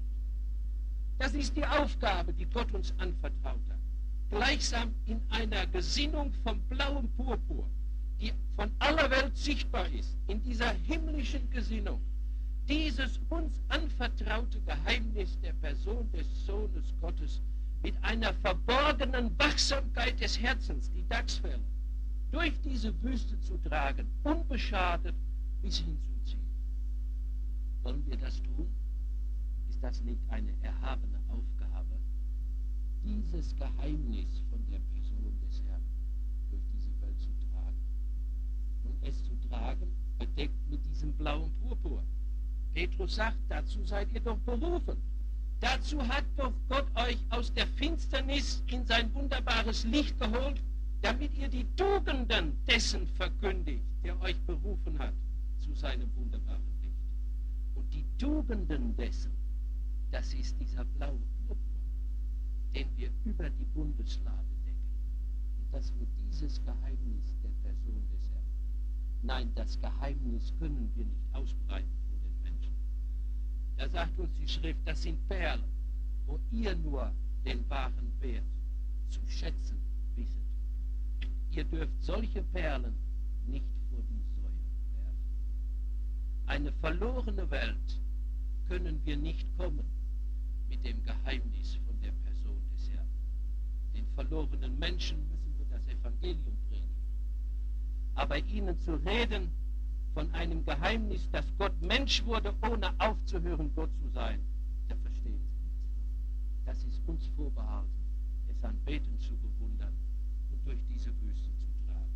sollten. Das ist die Aufgabe, die Gott uns anvertraut hat. Gleichsam in einer Gesinnung vom blauen Purpur, die von aller Welt sichtbar ist, in dieser himmlischen Gesinnung, dieses uns anvertraute Geheimnis der Person des Sohnes Gottes mit einer verborgenen Wachsamkeit des Herzens, die Dachsfälle, durch diese Wüste zu tragen, unbeschadet bis hin zum Ziel. Wollen wir das tun? Ist das nicht eine erhabene Aufgabe, dieses Geheimnis von der Person des Herrn durch diese Welt zu tragen? Und es zu tragen, bedeckt mit diesem blauen Purpur. Petrus sagt, dazu seid ihr doch berufen. Dazu hat doch Gott euch aus der Finsternis in sein wunderbares Licht geholt, damit ihr die Tugenden dessen verkündigt, der euch berufen hat zu seinem wunderbaren Licht. Und die Tugenden dessen, das ist dieser blaue Purpur, den wir über die Bundeslade decken. Und dass wir dieses Geheimnis der Person des Herrn, nein, das Geheimnis können wir nicht ausbreiten vor den Menschen. Da sagt uns die Schrift, das sind Perlen, wo ihr nur den wahren Wert zu schätzen wisset. Ihr dürft solche Perlen nicht vor die Säue werfen. Eine verlorene Welt können wir nicht kommen mit dem Geheimnis von der Person des Herrn. Den verlorenen Menschen müssen wir das Evangelium predigen. Aber ihnen zu reden von einem Geheimnis, dass Gott Mensch wurde, ohne aufzuhören, Gott zu sein, da verstehen sie nichts. Das ist uns vorbehalten, es anbeten zu bewundern und durch diese Wüste zu tragen.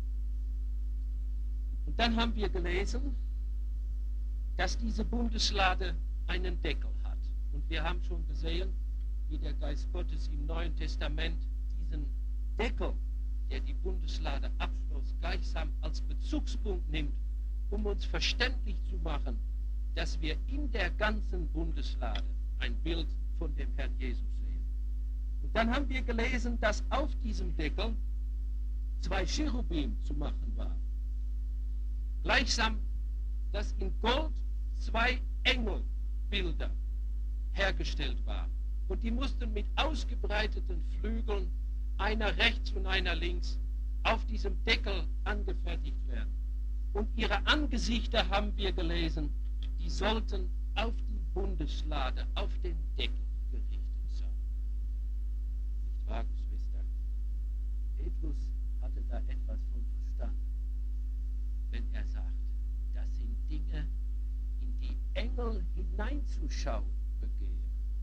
Und dann haben wir gelesen, dass diese Bundeslade einen Deckel hat. Und wir haben schon gesehen, wie der Geist Gottes im Neuen Testament diesen Deckel, der die Bundeslade abschloss, gleichsam als Bezugspunkt nimmt, um uns verständlich zu machen, dass wir in der ganzen Bundeslade ein Bild von dem Herrn Jesus sehen. Und dann haben wir gelesen, dass auf diesem Deckel 2 Cherubim zu machen waren. Gleichsam, dass in Gold 2 Engelbilder hergestellt waren. Und die mussten mit ausgebreiteten Flügeln, einer rechts und einer links, auf diesem Deckel angefertigt werden. Und ihre Angesichter, haben wir gelesen, die sollten auf die Bundeslade, auf den Deckel gerichtet sein. Nicht wahr, Geschwister? Petrus hatte da etwas von Verstand, wenn er sagt, das sind Dinge, in die Engel hineinzuschauen begehren.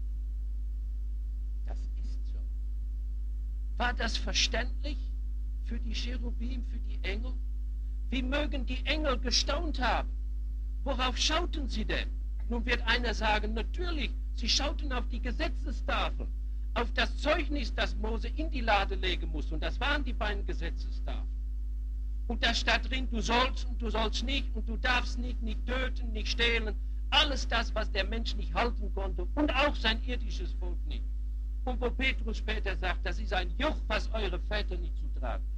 Das ist so. War das verständlich für die Cherubim, für die Engel? Wie mögen die Engel gestaunt haben? Worauf schauten sie denn? Nun wird einer sagen, natürlich, sie schauten auf die Gesetzestafel, auf das Zeugnis, das Mose in die Lade legen muss. Und das waren die beiden Gesetzestafeln. Und da stand drin, du sollst und du sollst nicht und du darfst nicht töten, nicht stehlen. Alles das, was der Mensch nicht halten konnte und auch sein irdisches Volk nicht. Und wo Petrus später sagt, das ist ein Joch, was eure Väter nicht zu tragen vermochten.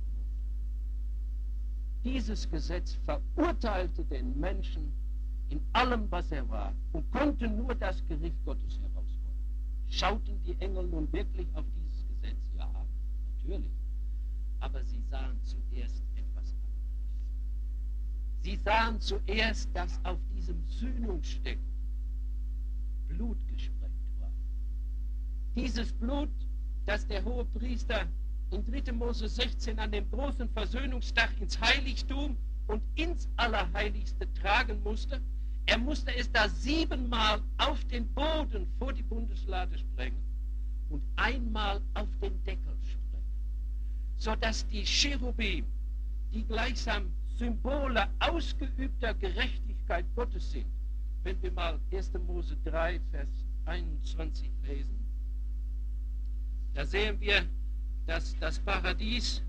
Dieses Gesetz verurteilte den Menschen in allem, was er war, und konnte nur das Gericht Gottes herausholen. Schauten die Engel nun wirklich auf dieses Gesetz? Ja, natürlich. Aber sie sahen zuerst etwas anderes. Sie sahen zuerst, dass auf diesem Sühnungsstecken Blut gesprengt war. Dieses Blut, das der hohe Priester in 3. Mose 16 an dem großen Versöhnungstag ins Heiligtum und ins Allerheiligste tragen musste, er musste es da 7-mal auf den Boden vor die Bundeslade sprengen und einmal auf den Deckel sprengen, sodass die Cherubim, die gleichsam Symbole ausgeübter Gerechtigkeit Gottes sind, wenn wir mal 1. Mose 3, Vers 21 lesen, da sehen wir, dass das Paradies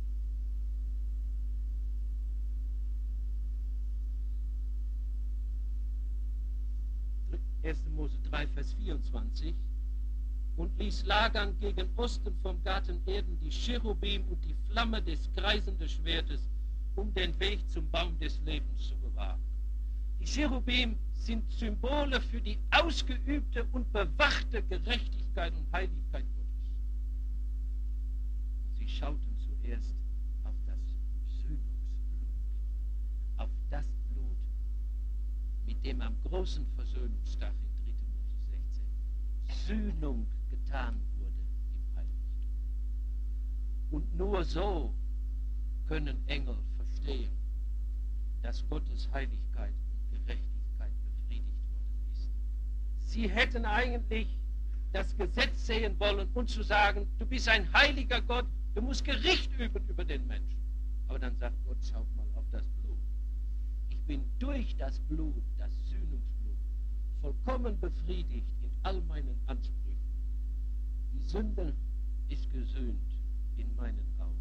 Mose 3, Vers 24 und ließ lagern gegen Osten vom Garten Eden die Cherubim und die Flamme des kreisenden Schwertes, um den Weg zum Baum des Lebens zu bewahren. Die Cherubim sind Symbole für die ausgeübte und bewachte Gerechtigkeit und Heiligkeit Gottes. Und sie schauten zuerst auf das Sühnungsblut, auf das Blut, mit dem am großen Versöhnungstag in 3. Mose 16 Sühnung getan wurde im Heiligtum. Und nur so können Engel verstehen, dass Gottes Heiligkeit und Gerechtigkeit befriedigt worden ist. Sie hätten eigentlich das Gesetz sehen wollen und zu sagen, du bist ein heiliger Gott, du musst Gericht üben über den Menschen. Aber dann sagt Gott, schaut mal auf das Blut. Ich bin durch das Blut, das Sühnungsblut, vollkommen befriedigt in all meinen Ansprüchen. Die Sünde ist gesühnt in meinen Augen.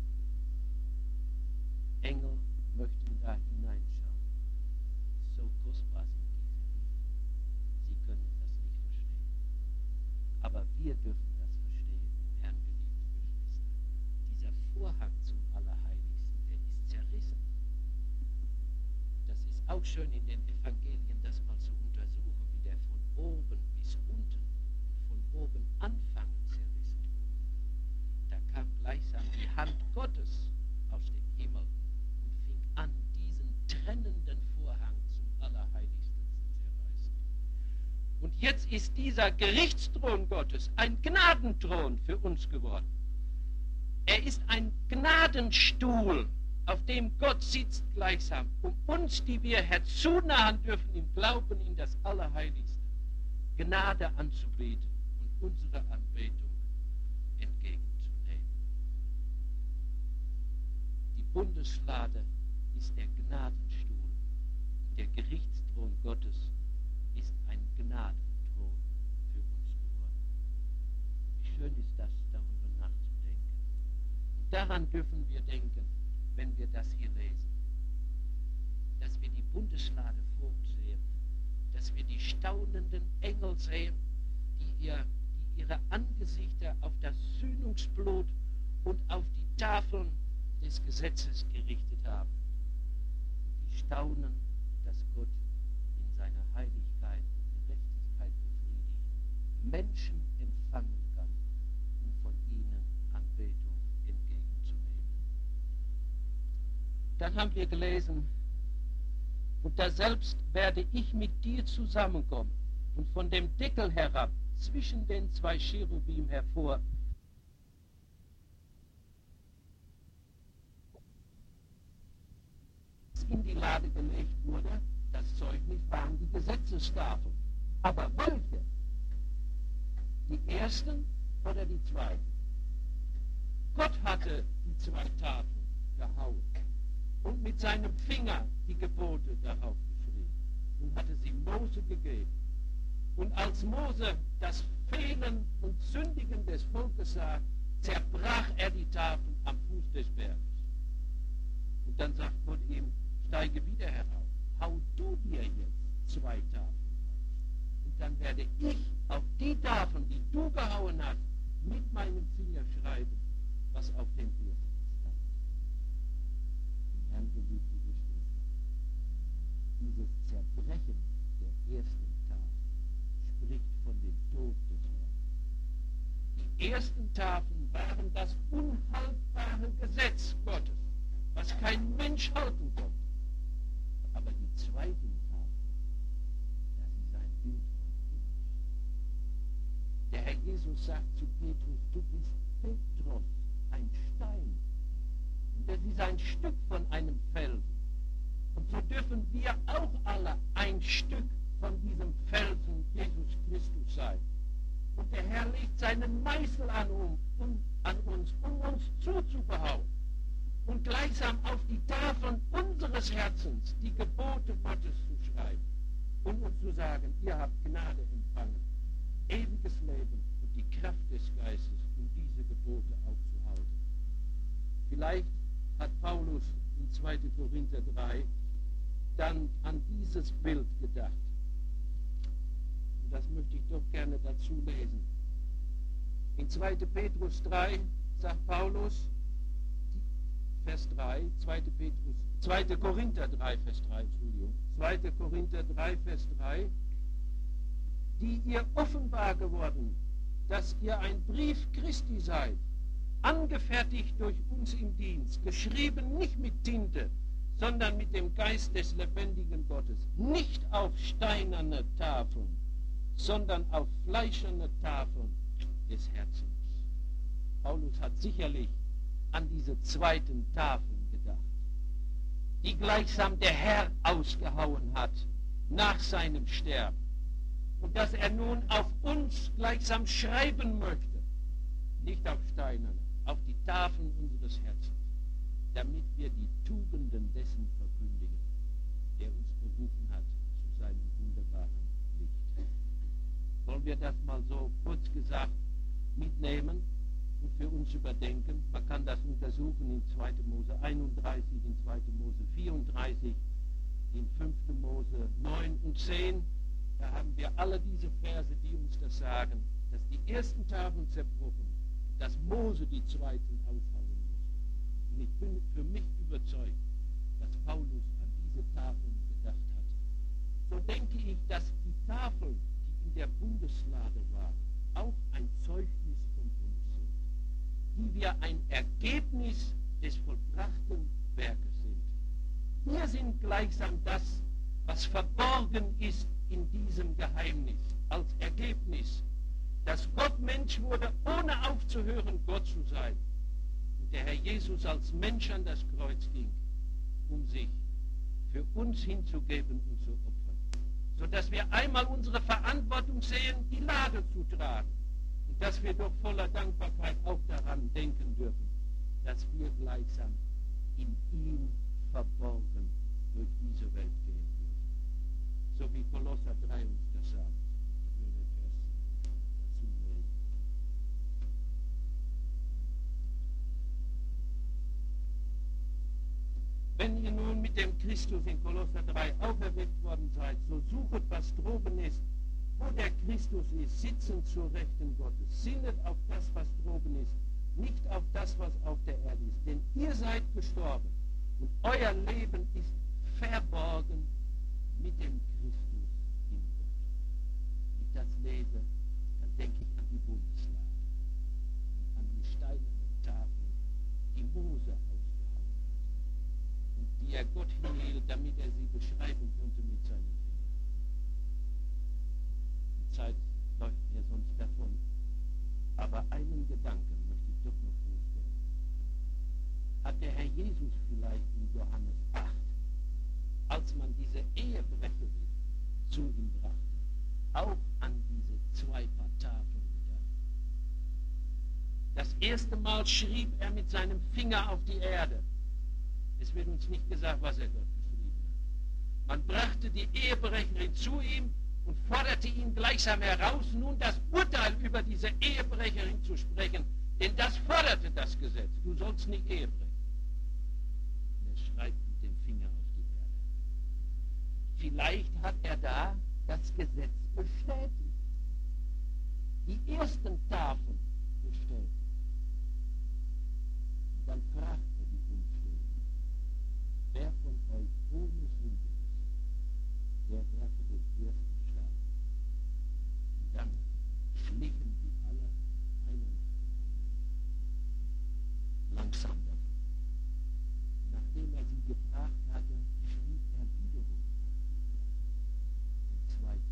Engel möchten da hineinschauen. So kostbar sind diese Dinge. Sie können das nicht verstehen. Aber wir dürfen das verstehen, Herrn geliebte Geschwister. Dieser Vorhang zum Allerheiligsten, der ist zerrissen. Das ist auch schön in den Evangelien, das mal zu untersuchen, wie der von oben bis unten und von oben anfangen zerrissen wurde. Da kam gleichsam die Hand Gottes aus dem Himmel und fing an, diesen trennenden Vorhang zum Allerheiligsten zu zerreißen. Und jetzt ist dieser Gerichtsthron Gottes ein Gnadenthron für uns geworden. Er ist ein Gnadenstuhl, auf dem Gott sitzt gleichsam, um uns, die wir herzunahen dürfen im Glauben in das Allerheiligste, Gnade anzubeten und unsere Anbetung entgegenzunehmen. Die Bundeslade ist der Gnadenstuhl und der Gerichtsthron Gottes ist ein Gnadenthron für uns geworden. Wie schön ist das, darüber nachzudenken. Und daran dürfen wir denken, wenn wir das hier lesen, dass wir die Bundeslade vor uns sehen, dass wir die staunenden Engel sehen, die ihre Angesichter auf das Sühnungsblut und auf die Tafeln des Gesetzes gerichtet haben. Und die staunen, dass Gott in seiner Heiligkeit und Gerechtigkeit befriedigt Menschen empfangen kann, um von ihnen Anbetung entgegenzunehmen. Dann haben wir gelesen, und daselbst werde ich mit dir zusammenkommen und von dem Deckel herab zwischen den zwei Cherubim hervor in die Lade gelegt wurde, das Zeugnis waren die Gesetzestafeln. Aber welche? Die ersten oder die zweiten? Gott hatte die zwei Tafeln gehauen und mit seinem Finger die Gebote darauf geschrieben und hatte sie Mose gegeben. Und als Mose das Fehlen und Sündigen des Volkes sah, zerbrach er die Tafeln am Fuß des Berges. Und dann sagt Gott ihm, steige wieder herauf, hau du dir jetzt zwei Tafeln auf. Und dann werde ich auf die Tafeln, die du gehauen hast, mit meinem Finger schreiben, was auf dem ersten stand. Herrn geliebte Geschwister, dieses Zerbrechen der ersten Tafel spricht von dem Tod des Herrn. Die ersten Tafeln waren das unhaltbare Gesetz Gottes, was kein Mensch halten konnte. Aber die zweiten Tafel, das ist ein Bild von Himmel. Der Herr Jesus sagt zu Petrus, du bist Petros, ein Stein. Und das ist ein Stück von einem Felsen. Und so dürfen wir auch alle ein Stück von diesem Felsen Jesus Christus sein. Und der Herr legt seinen Meißel an uns, um uns zuzubehauen. Und gleichsam auf die Tafeln unseres Herzens die Gebote Gottes zu schreiben und uns zu sagen, ihr habt Gnade empfangen, ewiges Leben und die Kraft des Geistes, um diese Gebote aufzuhalten. Vielleicht hat Paulus in 2. Korinther 3 dann an dieses Bild gedacht. Und das möchte ich doch gerne dazu lesen. In 2. Petrus 3 sagt Paulus, Vers 3, 2. Korinther 3, Vers 3, Entschuldigung, 2. Korinther 3, Vers 3, die ihr offenbar geworden, dass ihr ein Brief Christi seid, angefertigt durch uns im Dienst, geschrieben nicht mit Tinte, sondern mit dem Geist des lebendigen Gottes, nicht auf steinerne Tafeln, sondern auf fleischerne Tafeln des Herzens. Paulus hat sicherlich an diese zweiten Tafeln gedacht, die gleichsam der Herr ausgehauen hat nach seinem Sterben und dass er nun auf uns gleichsam schreiben möchte, nicht auf steinerne, auf die Tafeln unseres Herzens, damit wir die Tugenden dessen verkündigen, der uns berufen hat zu seinem wunderbaren Licht. Wollen wir das mal so kurz gesagt mitnehmen und für uns überdenken? Man kann das untersuchen in 2. Mose 31, in 2. Mose 34, in 5. Mose 9 und 10. Da haben wir alle diese Verse, die uns das sagen, dass die ersten Tafeln zerbrochen, dass Mose die zweiten aufhauen musste. Und ich bin für mich überzeugt, dass Paulus an diese Tafeln gedacht hat. So denke ich, dass die Tafeln, die in der Bundeslade waren, auch ein Zeugnis von uns sind, die wir ein Ergebnis des vollbrachten Werkes sind. Wir sind gleichsam das, was verborgen ist in diesem Geheimnis, als Ergebnis, dass Gott Mensch wurde, ohne aufzuhören, Gott zu sein. der Herr Jesus als Mensch an das Kreuz ging, um sich für uns hinzugeben und zu opfern, sodass wir einmal unsere Verantwortung sehen, die Lade zu tragen und dass wir doch voller Dankbarkeit auch daran denken dürfen, dass wir gleichsam in ihm verborgen durch diese Welt gehen dürfen. So wie Kolosser 3 uns das sagt. Ich würde etwas dazu lesen. Wenn ihr nun mit dem Christus in Kolosser 3 auferweckt worden seid, so suchet, was droben ist, wo der Christus ist, sitzend zur Rechten Gottes. Sinnet auf das, was droben ist, nicht auf das, was auf der Erde ist. Denn ihr seid gestorben und euer Leben ist verborgen mit dem Christus in Gott. Wenn ich das lese, dann denke ich an die Bundeslade und an die steinernen Tafeln, die Mose ausgehauen hat und die er Gott hinhielt, damit er sie beschreiben konnte mit seinen Fingern. Die Zeit läuft mir sonst davon, aber einen Gedanken möchte ich doch noch vorstellen. Hat der Herr Jesus vielleicht in Johannes 8, als man diese Ehebrecherin zu ihm brachte, auch an diese zwei Paar Tafeln gedacht? Das erste Mal schrieb er mit seinem Finger auf die Erde. Es wird uns nicht gesagt, was er dort geschrieben hat. Man brachte die Ehebrecherin zu ihm und forderte ihn gleichsam heraus, nun das Urteil über diese Ehebrecherin zu sprechen, denn das forderte das Gesetz. Du sollst nicht Ehe brechen. Und er schreibt mit dem Finger auf die Erde. Vielleicht hat er da das Gesetz bestätigt. Die ersten Tafeln bestätigt. Und dann fragt er die Unschuldigen, wer von euch ohne Sünde ist, der werfe den ersten Stein. Und dann schlichen die alle einen langsam davon. Nachdem er sie gefragt hatte, schrieb er wiederum ein zweites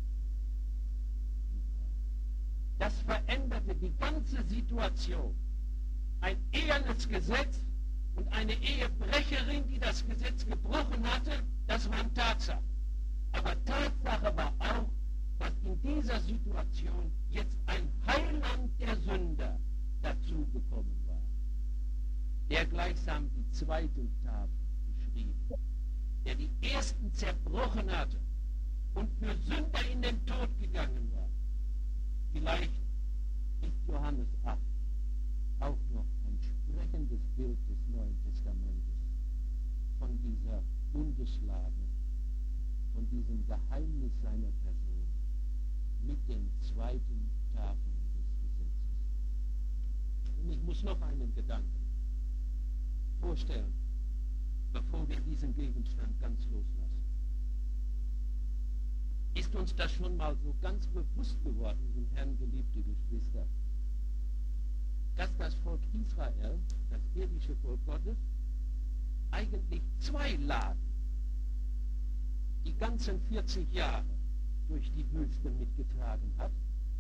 Mal. Das veränderte die ganze Situation. Ein ehernes Gesetz und eine Ehebrecherin, die das Gesetz gebrochen hatte, das waren Tatsachen. Aber Tatsache war auch, dass in dieser Situation jetzt ein Heiland der Sünder dazugekommen war, der gleichsam die zweiten Tafel beschrieben, der die ersten zerbrochen hatte und für Sünder in den Tod gegangen war. Vielleicht ist Johannes 8 auch noch ein sprechendes Bild des Neuen Testamentes von dieser Bundeslade, von diesem Geheimnis seiner Person mit den zweiten Tafeln des Gesetzes. Und ich muss noch einen Gedanken vorstellen, bevor wir diesen Gegenstand ganz loslassen. Ist uns das schon mal so ganz bewusst geworden, liebe Herren, geliebte Geschwister, dass das Volk Israel, das irdische Volk Gottes, eigentlich zwei Laden die ganzen 40 Jahre durch die Wüste mitgetragen hat?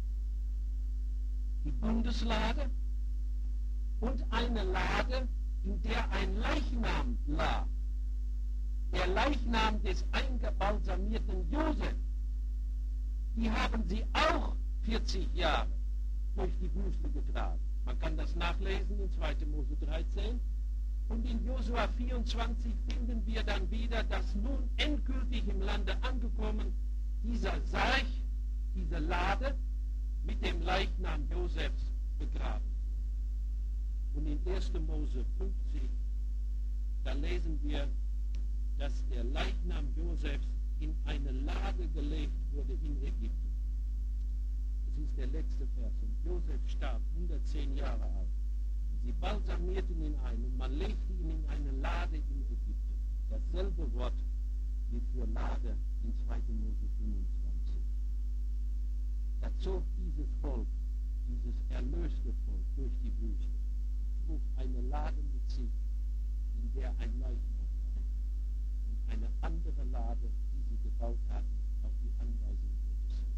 Die Bundeslade und eine Lade, in der ein Leichnam lag. Der Leichnam des eingebalsamierten Josef. Die haben sie auch 40 Jahre durch die Wüste getragen. Man kann das nachlesen in 2. Mose 13. Und in Josua 24 finden wir dann wieder, dass nun endgültig im Lande angekommen dieser Sarg, diese Lade mit dem Leichnam Josefs begraben. Und in 1. Mose 50, da lesen wir, dass der Leichnam Josefs in eine Lade gelegt wurde in Ägypten. Das ist der letzte Vers. Und Josef starb 110 Jahre alt. Sie balsamierten ihn ein und man legte ihn in eine Lade in Ägypten. Dasselbe Wort wie für Lade in 2. Mose 25. Da zog dieses Volk, dieses erlöste Volk durch die Wüste, trug eine Lade mit sich, in der ein Leichnam lag, und eine andere Lade, die sie gebaut hatten, auf die Anweisung Gottes hin.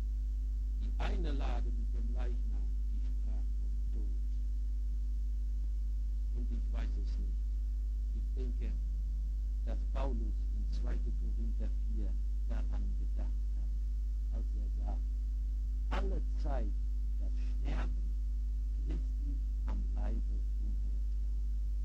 Die eine Lade mit dem Leichnam, die sprach vom Tod. weiß es nicht. Ich denke, dass Paulus in 2. Korinther 4 daran gedacht hat, als er sagt, alle Zeit das Sterben Christi am Leibe umhertragen.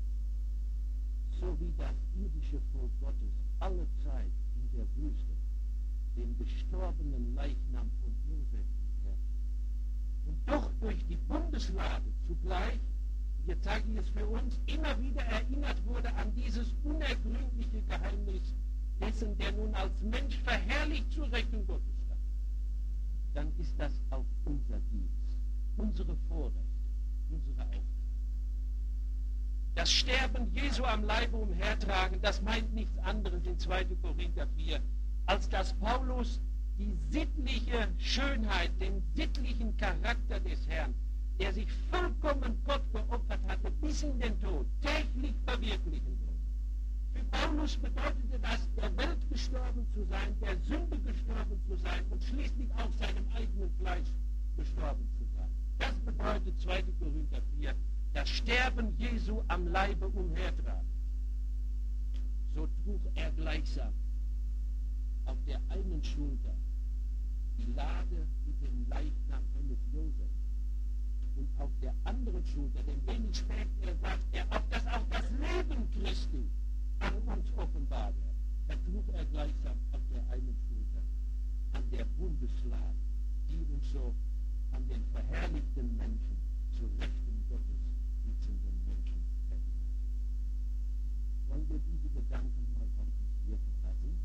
So wie das irdische Volk Gottes alle Zeit in der Wüste den gestorbenen Leichnam von Josef umherträgt. Und doch durch die Bundeslade zugleich, jetzt sage ich es für uns, immer wieder erinnert wurde an dieses unergründliche Geheimnis dessen, der nun als Mensch verherrlicht zur Rechten Gottes stand. Dann ist das auch unser Dienst, unsere Vorrechte, unsere Aufgabe. Das Sterben Jesu am Leibe umhertragen, das meint nichts anderes in 2. Korinther 4, als dass Paulus die sittliche Schönheit, den sittlichen Charakter des Herrn, der sich vollkommen Gott geopfert hatte, bis in den Tod, täglich verwirklichen soll. Für Paulus bedeutete das, der Welt gestorben zu sein, der Sünde gestorben zu sein und schließlich auch seinem eigenen Fleisch gestorben zu sein. Das bedeutet 2. Korinther 4, das Sterben Jesu am Leibe umhertragen. So trug er gleichsam auf der einen Schulter die Lade mit dem Leichnam eines Josef und auf der anderen Schulter, denn wenig später sagt er, auf dass auch das Leben Christi an uns offenbar wird. Da trug er gleichsam auf der einen Schulter an der Bundeslade, die uns so an den verherrlichten Menschen zu Rechten Gottes sitzenden Menschen erinnert. Wollen wir diese Gedanken mal auf uns wirken lassen?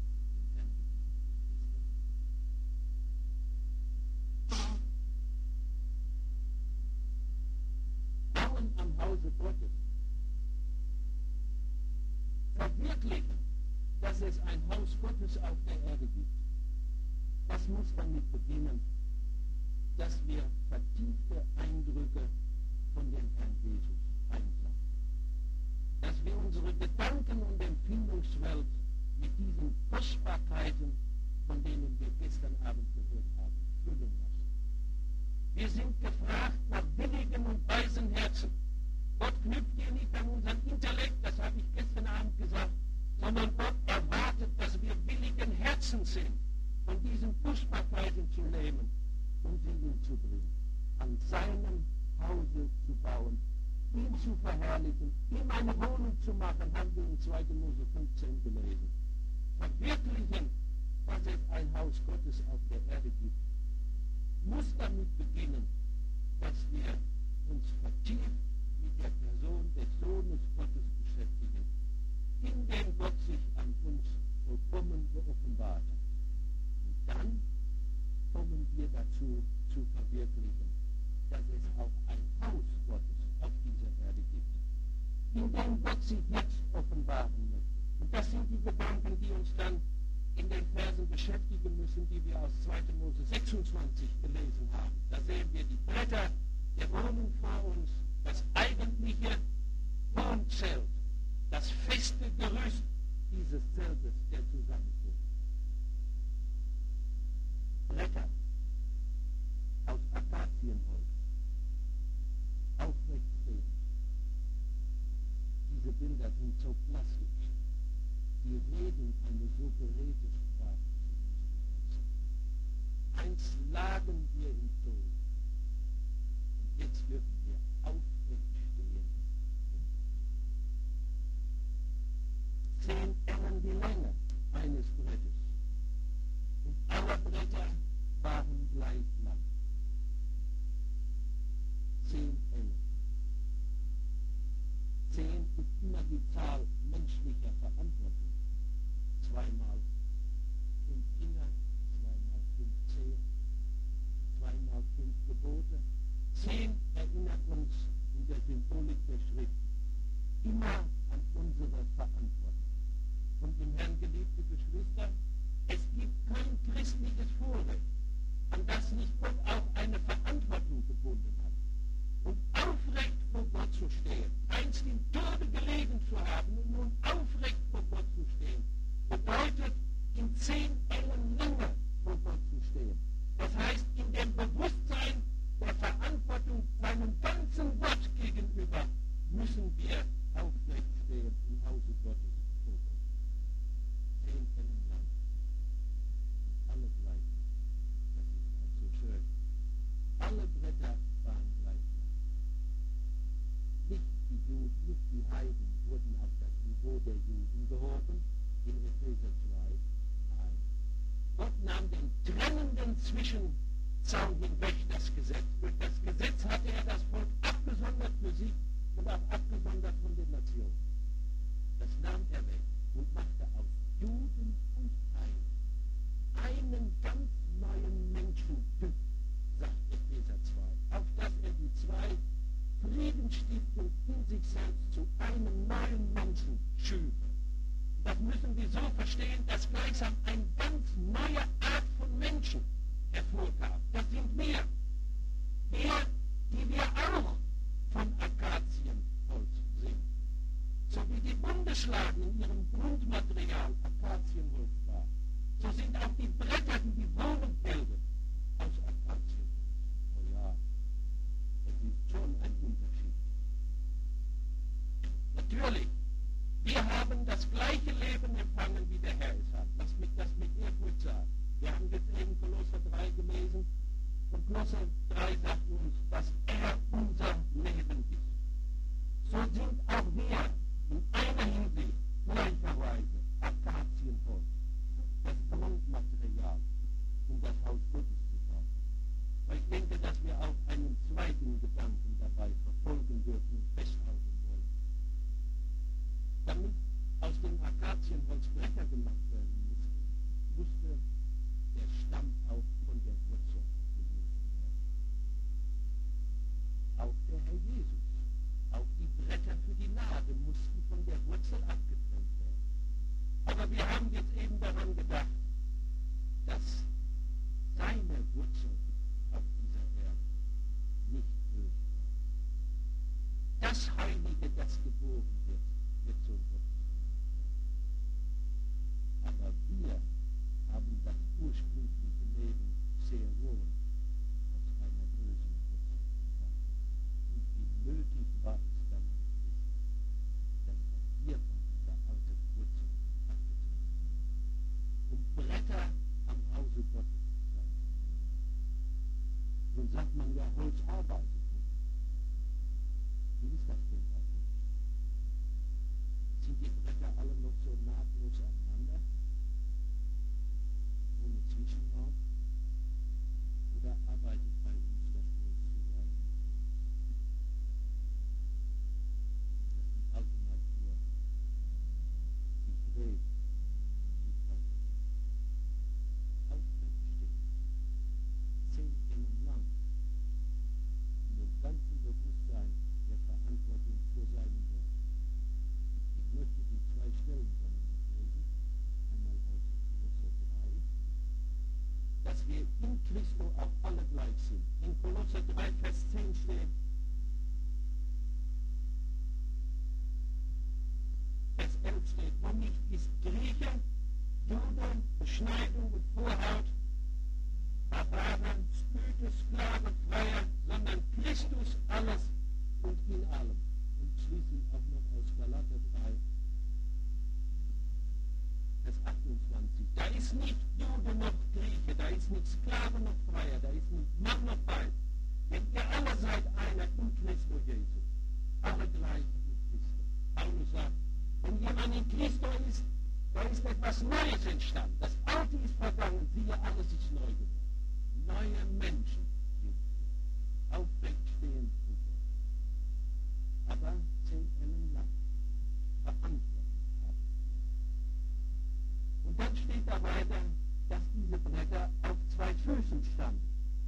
Bauen am Hause Gottes. Verwirklichen, dass es ein Haus Gottes auf der Erde gibt. Das muss damit beginnen, dass wir vertiefte Eindrücke von dem Herrn Jesus einsammeln. Dass wir unsere Gedanken- und Empfindungswelt mit diesen Kostbarkeiten, von denen wir gestern Abend gehört haben, füllen lassen. Wir sind gefragt nach willigen und weisen Herzen. Gott knüpft hier nicht an unseren Intellekt, das habe ich gestern Abend gesagt, sondern Gott erwartet, dass wir willigen Herzens sind, von diesen Kostbarkeiten zu nehmen und sie ihm zu bringen, an seinem Hause zu bauen, ihn zu verherrlichen, ihm eine Wohnung zu machen, haben wir in 2. Mose 15 gelesen. Verwirklichen, dass es ein Haus Gottes auf der Erde gibt, muss damit beginnen, dass wir uns vertieft mit der Person des Sohnes Gottes beschäftigen, in dem Gott sich an uns vollkommen geoffenbart hat. Und dann kommen wir dazu, zu verwirklichen, dass es auch ein Haus Gottes auf dieser Erde gibt, in dem Gott sich jetzt offenbaren möchte. Und das sind die Gedanken, die uns dann in den Versen beschäftigen müssen, die wir aus 2. Mose 26 gelesen haben. Da sehen wir die Bretter der Wohnung vor uns, das eigentliche Wohnzelt, das feste Gerüst dieses Zeltes, der Zusammenkunft. Bretter aus Akazienholz, aufrecht stehend. Diese Bilder sind so plastisch. Die reden eine so beredte Sprache zu uns. Einst lagen wir im Tod und jetzt dürfen wir aufrecht stehen. 10 Ellen die Länge eines Brettes und alle Bretter waren gleich lang. 10 Ellen. 10 ist immer die Zahl menschlicher Verantwortung. 2 mal 5 Finger, 2 mal 5 Zehen, 2 mal 5 Gebote. 10 erinnert uns in der Symbolik der Schrift immer an unsere Verantwortung. Und im Herrn, geliebte Geschwister, es gibt kein christliches Vorrecht, an das nicht Gott auch eine Verantwortung gebunden hat. Und aufrecht vor Gott zu stehen, einst im Tode gelegen zu haben und nun aufrecht vor Gott zu stehen, bedeutet, in 10 Ellen Länge vor Gott zu stehen. Das heißt, in dem Bewusstsein der Verantwortung seinem ganzen Gott gegenüber müssen wir aufrecht Juden, die Heiden wurden auf das Niveau der Juden gehoben, in Epheser 2. Nein. Gott nahm den trennenden Zwischenzaun hinweg, das Gesetz. Durch das Gesetz hatte er das Volk abgesondert für sich und auch abgesondert von den Nationen. Das nahm er weg und machte aus Juden und Heiden einen ganz neuen Menschentyp, sagt Epheser 2, auf dass er die zwei Friedensstiftung in sich selbst zu einem neuen Menschen schuf. Das müssen wir so verstehen, dass gleichsam eine ganz neue Art von Menschen hervorkam. Das sind wir. Wir, die wir auch von Akazienholz sind. So wie die Bundesladen in ihrem Grundmaterial Akazienholz war, so sind auch die Bretter, die die Wohnung bilden, aus Akazienholz. Oh ja, es ist schon ein Unterschied. Natürlich, wir haben das gleiche Leben empfangen, wie der Herr es hat. Lass mich das mit Ehrfurcht sagen. Wir haben jetzt eben Kolosser 3 gelesen und Kolosser 3 sagt uns, dass er unser Leben ist. So sind auch wir in einer Hinsicht gleicherweise Akazienholz, das Grundmaterial, um das Haus Gottes zu bauen. Aber ich denke, dass wir auch einen zweiten Gedanken dabei verfolgen dürfen und festhalten wollen. Damit aus dem Akazienholz Bretter gemacht werden musste der Stamm auch von der Wurzel gelöst werden. Auch der Herr Jesus, auch die Bretter für die Lade mussten von der Wurzel abgetrennt werden. Aber wir haben jetzt eben daran gedacht, dass seine Wurzel auf dieser Erde nicht böse war. Das Heilige, das geboren wird, wird so Gottes. Aber wir haben das ursprüngliche Leben sehr wohl aus einer bösen Wurzel empfangen. Und wie nötig war es dann gewesen, dass wir von dieser alten Wurzel abgetreten sind, um Bretter am Hause Gottes zu sein. Nun sagt man ja, Holz arbeitet nicht. Wie ist das denn bei uns? Sind die Bretter alle noch so nahtlos aneinander? Ohne Zwischenraum? Oder arbeitet bei uns das Holz zusammen? Das ist die alte Natur. Sie dreht, sie faltet. Aufrecht steht. 10 Ellen lang. In dem ganzen Bewusstsein der Verantwortung vor seinem Wort. Ich möchte die 2 Stellen gerne noch lesen. Einmal aus Kolosser 3, dass wir in Christo auch alle gleich sind. In Kolosser 3, Vers 10 steht, Vers 11 steht, wo nicht ist Grieche, Jude, Beschneidung und Vorhaut, Barbaren, Skythe, Sklave, Freier, sondern Christus alles und in allem. Und schließlich auch noch aus Galater 3, Vers 28. Da ist nicht Jude noch Grieche, da ist nicht Sklave noch Freier, da ist nicht Mann noch Weib. Denn ihr alle seid einer in Christo Jesus. Alle gleich in Christo. Paulus sagt, wenn jemand in Christo ist, da ist etwas Neues entstanden. Das Alte ist vergangen, siehe, alles ist neu geworden. Neue Menschen sind wir. Aufrecht stehend vor Gott. Aber 10 Ellen lang. Verantwortung haben. Und dann steht da weiter, dass diese Bretter auf 2 Füßen standen.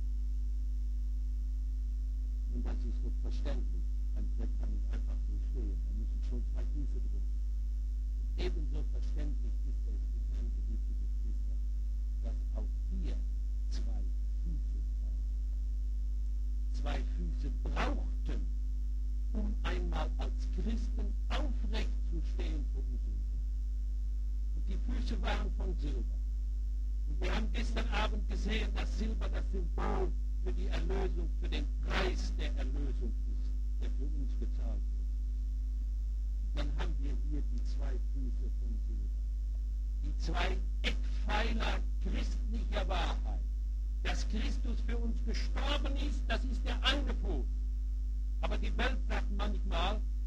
Und das ist doch verständlich. Ein Brett kann nicht einfach so stehen. Da müssen schon 2 Füße drin. Und ebenso verständlich ist es, die Herren geliebte Geschwister, dass auch wir 2 Füße brauchen. 2 Füße brauchten, um einmal als Christen aufrecht zu stehen vor unserem Gott. Und die Füße waren von Silber. Und wir haben gestern Abend gesehen, dass Silber das Symbol für die Erlösung, für den Preis der Erlösung ist, der für uns gezahlt wird. Und dann haben wir hier die 2 Füße von Silber. Die 2 Eckpfeiler christlicher Wahrheit. Dass Christus für uns gestorben ist, das ist der eine Fuß. Aber die Welt sagt manchmal, auf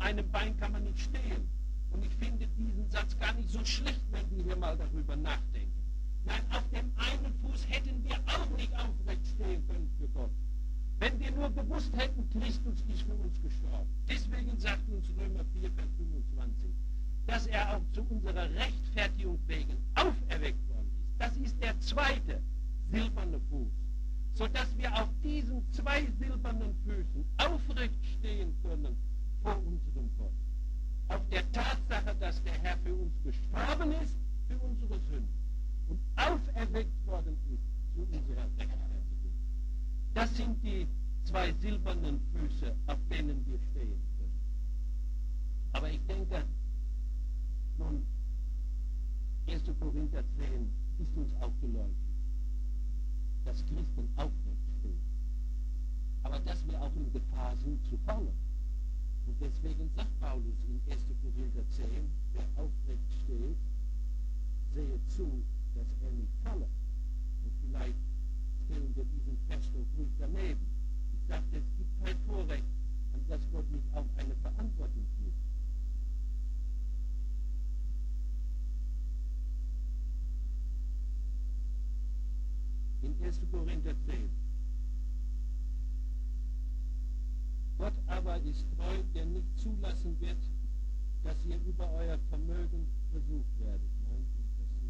einem Bein kann man nicht stehen. Und ich finde diesen Satz gar nicht so schlecht, wenn wir hier mal darüber nachdenken. Nein, auf dem einen Fuß hätten wir auch nicht aufrecht stehen können für Gott. Wenn wir nur gewusst hätten, Christus ist für uns gestorben. Deswegen sagt uns Römer 4, Vers 25, dass er auch zu unserer Rechtfertigung wegen auferweckt worden ist. Das ist der zweite silberne Fuß, sodass wir auf diesen zwei silbernen Füßen aufrecht stehen können vor unserem Gott. Auf der Tatsache, dass der Herr für uns gestorben ist, für unsere Sünden und auferweckt worden ist zu unserer Rechtfertigung. Das sind die zwei silbernen Füße, auf denen wir stehen können. Aber ich denke, nun, 1. Korinther 10 ist uns auch geläufig, dass Christen aufrecht stehen. Aber dass wir auch in Gefahr sind zu fallen. Und deswegen sagt Paulus in 1. Korinther 10, wer aufrecht steht, sehe zu, dass er nicht falle. Und vielleicht stellen wir diesen Vers doch ruhig daneben. Ich sagte, es gibt kein Vorrecht, an das Gott nicht auch eine Verantwortung knüpft. In 1. Korinther 10. Gott aber ist treu, der nicht zulassen wird, dass ihr über euer Vermögen versucht werdet. Nein, das nicht.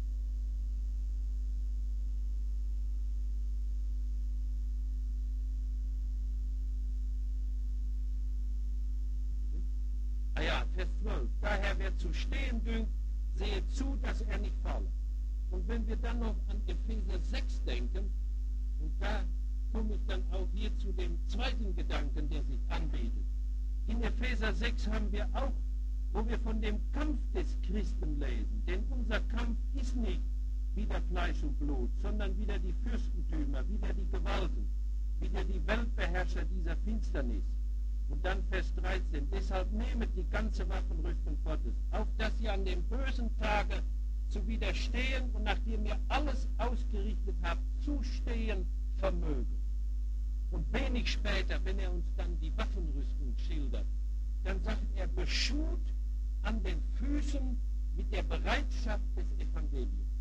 Ah ja, Vers 12. Daher wer zu stehen dünkt, sehe zu, dass er nicht falle. Und wenn wir dann noch an Epheser 6 denken, und da komme ich dann auch hier zu dem zweiten Gedanken, der sich anbietet. In Epheser 6 haben wir auch, wo wir von dem Kampf des Christen lesen. Denn unser Kampf ist nicht wieder Fleisch und Blut, sondern wieder die Fürstentümer, wieder die Gewalten, wieder die Weltbeherrscher dieser Finsternis. Und dann Vers 13. Deshalb nehmet die ganze Waffenrüstung Gottes, auf dass ihr an dem bösen Tage zu widerstehen und nachdem ihr alles ausgerichtet habt, zustehen vermögen. Und wenig später, wenn er uns dann die Waffenrüstung schildert, dann sagt er, beschut an den Füßen mit der Bereitschaft des Evangeliums.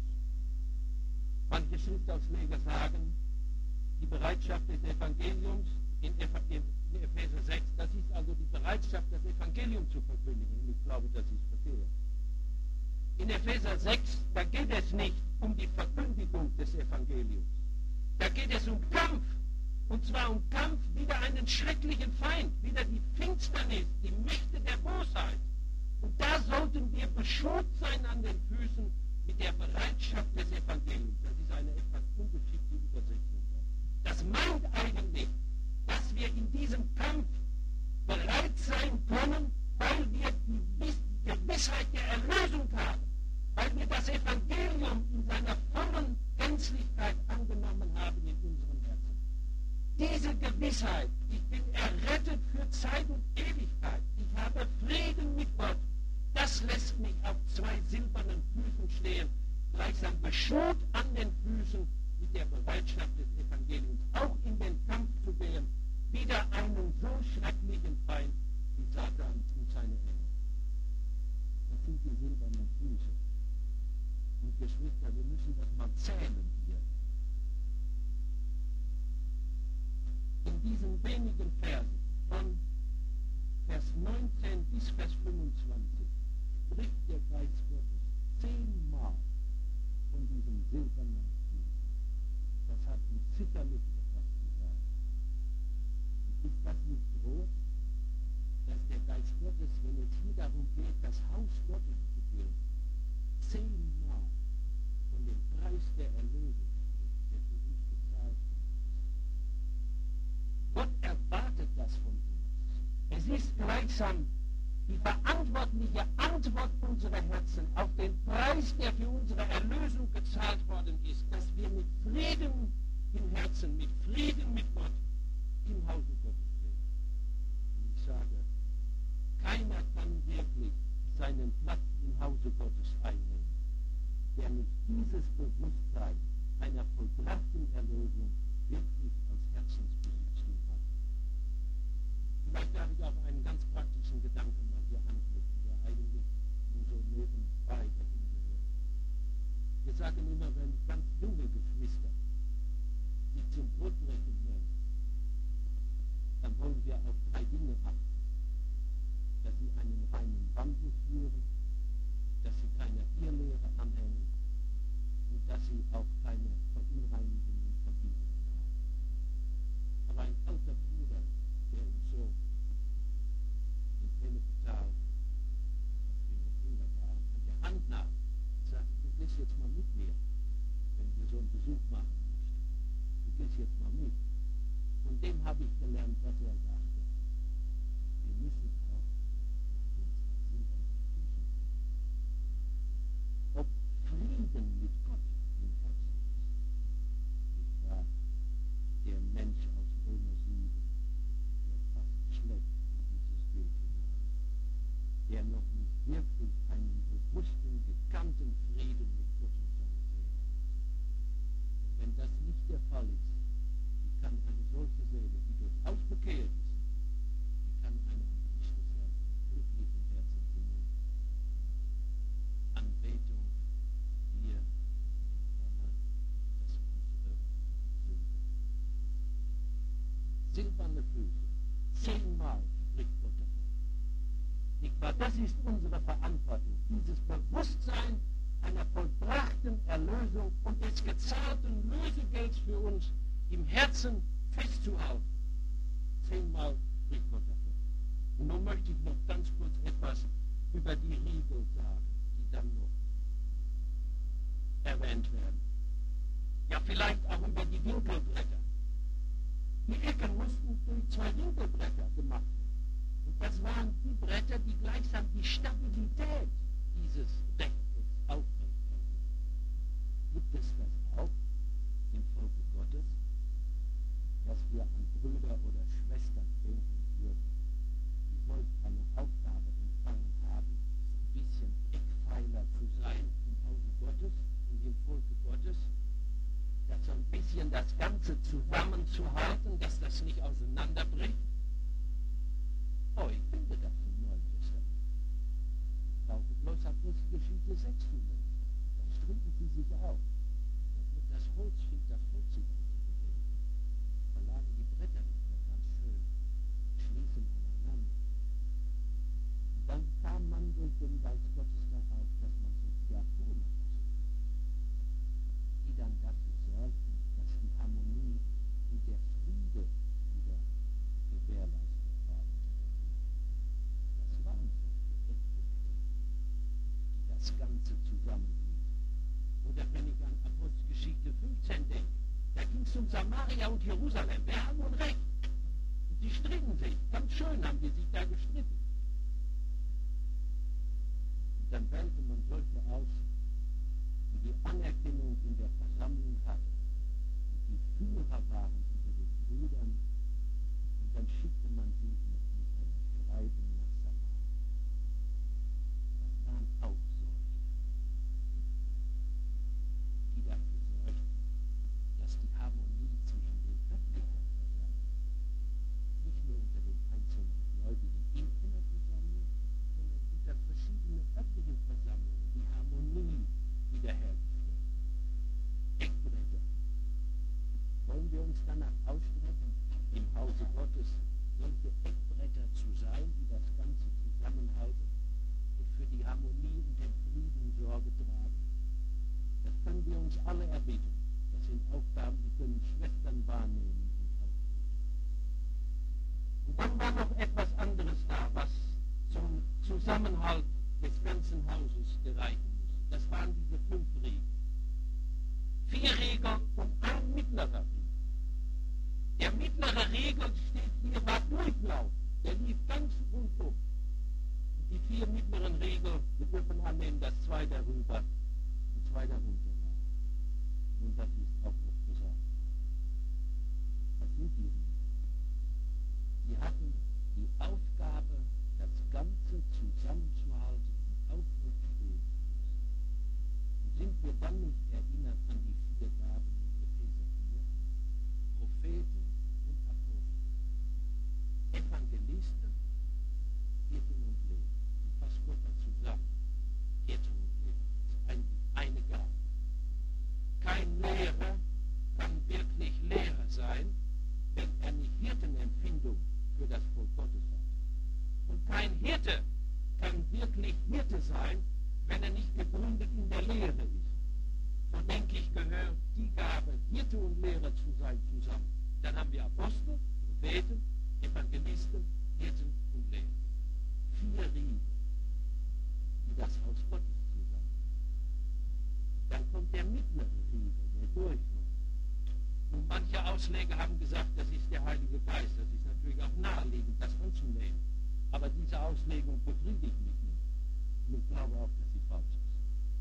Manche Schriftausleger sagen, die Bereitschaft des Evangeliums in Epheser 6, das ist also die Bereitschaft, das Evangelium zu verkündigen. Und ich glaube, das ist verkehrt. In Epheser 6, da geht es nicht um die Verkündigung des Evangeliums. Da geht es um Kampf. Und zwar um Kampf wider einen schrecklichen Feind, wider die Finsternis, die Mächte der Bosheit. Und da sollten wir beschut sein an den Füßen mit der Bereitschaft des Evangeliums. Das ist eine etwas ungeschickte Übersetzung. Das meint eigentlich, dass wir in diesem Kampf bereit sein können, weil wir die Gewissheit der Erlösung haben, weil wir das Evangelium in seiner vollen Gänzlichkeit angenommen haben in unserem Herzen. Diese Gewissheit, ich bin errettet für Zeit und Ewigkeit, ich habe Frieden mit Gott, das lässt mich auf zwei silbernen Füßen stehen, gleichsam beschut an den Füßen mit der Bereitschaft des Evangeliums, auch in den Kampf zu gehen, wider einen so schrecklichen Feind wie Satan und seine Engel. Das sind die silbernen Füße. Und Geschwister, wir müssen das mal zählen hier. In diesen wenigen Versen, von Vers 19 bis Vers 25, spricht der Geist Gottes 10-mal von diesen silbernen Füßen. Das hat uns sicherlich etwas zu sagen. Und ist das nicht groß, dass der Geist Gottes, wenn es hier darum geht, das Haus Gottes zu gehen, 10-mal von dem Preis der Erlösung spricht, der für uns bezahlt ist. Gott erwartet das von uns. Es ist gleichsam die verantwortliche Antwort unserer Herzen auf den Preis, der für unsere Erlösung gezahlt worden ist, dass wir mit Frieden im Herzen, mit Frieden mit Gott im Hause Gottes stehen. Und ich sage, keiner kann wirklich seinen Platz im Hause Gottes einnehmen, der nicht dieses Bewusstsein einer vollbrachten Erlösung wirklich als Herzensposition hat. Vielleicht darf ich auch einen ganz praktischen Gedanken sagen immer, wenn ganz junge Geschwister sich zum Brotbrechen melden, dann wollen wir auf 3 Dinge achten. Dass sie einen reinen Wandel führen, dass sie keiner Irrlehre anhängen und dass sie auch keine verunreinigenden Verbindungen haben. Aber ein alter Bruder, der uns so in Ennepetal, als wir noch jünger waren, an der Hand nahm und sagte, du gehst jetzt mal mit mir, wenn wir so einen Besuch machen mussten. Du gehst jetzt mal mit. Von dem habe ich gelernt, was er sagte. Wir müssen auch nach unseren silbernen Füßen gucken. Ob Frieden mit Gott im Herzen ist. Nicht wahr? Der Mensch aus Römer 7, der fast schlecht in dieses Bild hinein, der noch nicht wirklich einen bewussten, gekannten Frieden mit Gott und seiner Seele hat. Und wenn das nicht der Fall ist, wie kann eine solche Seele, die durchaus bekehrt ist, wie kann eine am Tisch des Herrn mit glücklichem Herzen singen? Anbetung dir, dem Lammer, das unsere Sünde. Silberne Füße, 10-mal spricht Gott davon. Nicht wahr? Das ist unsere Verantwortung, dieses Bewusstsein einer vollbrachten Erlösung und des gezahlten Lösegelds für uns im Herzen festzuhalten. 10-mal spricht Gott davon. Und nun möchte ich noch ganz kurz etwas über die Riegel sagen, die dann noch erwähnt werden. Ja, vielleicht auch über die Winkelbretter. Die Ecken mussten durch 2 Winkelbretter gemacht werden. Und das waren die Bretter, die gleichsam die Stabilität dieses Rechtes aufrechterhielten. Gibt es das auch im Volke Gottes, dass wir an Brüder oder Schwestern denken würden, die solch eine Aufgabe empfangen haben, ein bisschen Eckpfeiler zu sein im Hause Gottes und im Volke Gottes, dass so ein bisschen das Ganze zusammenzuhalten, dass das nicht auseinanderbricht. Oh, ich finde das im Neuen Testament. Ich brauche bloß Apostelgeschichte 6 zu lesen. Da stricken sie sich auf. Da wird das Holz, fängt das Holz sich an zu bewegen. Da lagen die Bretter nicht mehr ganz schön, schließen aneinander. Und dann kam man durch den Geist Gottes darauf, dass man so Diakone auserwählt, die dann dafür sorgten, dass die Harmonie und der Friede wieder gewährleistet war unter den Juden. Das waren solche Eckbretter, die das Ganze zusammenhielten. Oder wenn ich an Apostelgeschichte 15 denke, da ging es um Samaria und Jerusalem. Wer hat nun recht? Und die stritten sich. Ganz schön haben die sich da gestritten. Und dann wählte man solche aus, die die Anerkennung in der Versammlung hatten und die Führer waren unter den Brüdern. Und dann schickte man sie mit einem Schreiben nach Samaria. Das waren auch solche, die dafür sorgten, dass die Harmonie zwischen den öffentlichen Versammlungen, nicht nur unter den einzelnen Gläubigen in einer Versammlung, sondern unter verschiedenen öffentlichen Versammlungen, die Harmonie wiederhergestellt. Eckbretter. Wollen wir uns danach ausstrecken, im Hause Gottes solche Eckbretter zu sein, die das Ganze zusammenhalten und für die Harmonie und den Frieden Sorge tragen? Das können wir uns alle erbitten. Das sind Aufgaben, die können Schwestern wahrnehmen und auch tun. Und dann war noch etwas anderes da, was zum Zusammenhalt des ganzen Hauses gereichen musste. Das waren diese 5 Regeln. 4 Regeln und ein mittlerer Riegel. Der mittlere Riegel steht hier, war Durchlauf. Der lief ganz rundum. Und die 4 mittleren Regeln, wir dürfen annehmen, dass 2 darüber und 2 darunter waren. Und das ist auch oft gesagt worden. Was sind die Regeln? Sie hatten die Aufgabe, das Ganze zusammenzuhalten und aufrecht stehen zu lassen. Und sind wir dann nicht erinnert an die 4 Gaben in Epheser 4? Propheten und Apostel, Evangelisten, Hirten und Lehrer. Die fasst Gott da zusammen. Hirten und Lehrer, das ist eigentlich eine Gabe. Hirte sein, wenn er nicht gegründet in der Lehre ist. So denke ich, gehört die Gabe, Hirte und Lehrer zu sein, zusammen. Dann haben wir Apostel, Propheten, Evangelisten, Hirten und Lehrer. 4 Riege, die das Haus Gottes zusammen. Dann kommt der mittlere Riegel, der Durchlauf. Und manche Ausleger haben gesagt, das ist der Heilige Geist. Das ist natürlich auch naheliegend, das anzunehmen. Aber diese Auslegung befriedigt mich nicht. Und ich glaube auch, dass sie falsch ist.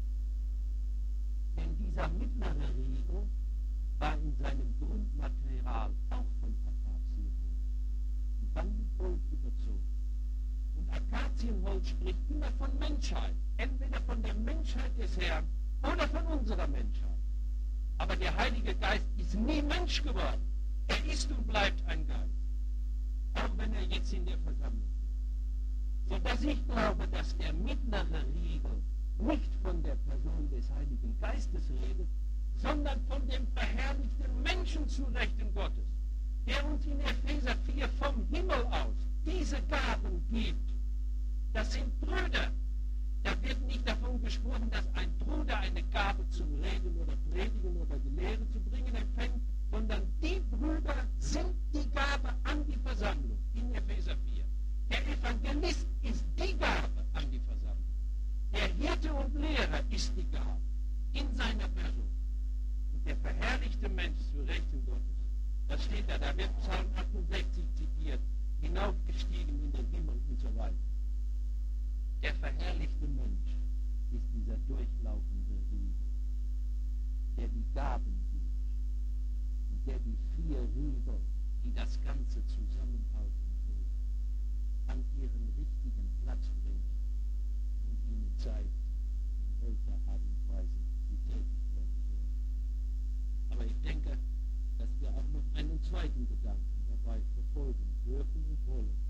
Denn dieser mittlere Riegel war in seinem Grundmaterial auch von Akazienholz und dann mit Gold überzogen. Und Akazienholz spricht immer von Menschheit, entweder von der Menschheit des Herrn oder von unserer Menschheit. Aber der Heilige Geist ist nie Mensch geworden. Er ist und bleibt ein Geist, auch wenn er jetzt in der Versammlung ist. Sodass ich glaube, dass der mittlere Riegel nicht von der Person des Heiligen Geistes redet, sondern von dem verherrlichten Menschen zu Rechten Gottes, der uns in Epheser 4 vom Himmel aus diese Gaben gibt. Das sind Brüder. Da wird nicht davon gesprochen, dass ein Bruder eine Gabe zum Reden oder Predigen oder die Lehre zu bringen empfängt, sondern die Brüder sind die Gabe an die Versammlung in Epheser 4. Der Evangelist ist die Gabe an die Versammlung. Der Hirte und Lehrer ist die Gabe in seiner Person. Und der verherrlichte Mensch zu Rechten Gottes, das steht da wird Psalm 68 zitiert, hinaufgestiegen in den Himmel und so weiter. Der verherrlichte Mensch ist dieser durchlaufende Riegel, der die Gaben gibt und der die 4 Riegel, die das Ganze zusammenhalten soll, an ihren richtigen Platz bringt und ihnen zeigt, in welcher Art und Weise sie tätig werden sollen. Aber ich denke, dass wir auch noch einen zweiten Gedanken dabei verfolgen dürfen und wollen.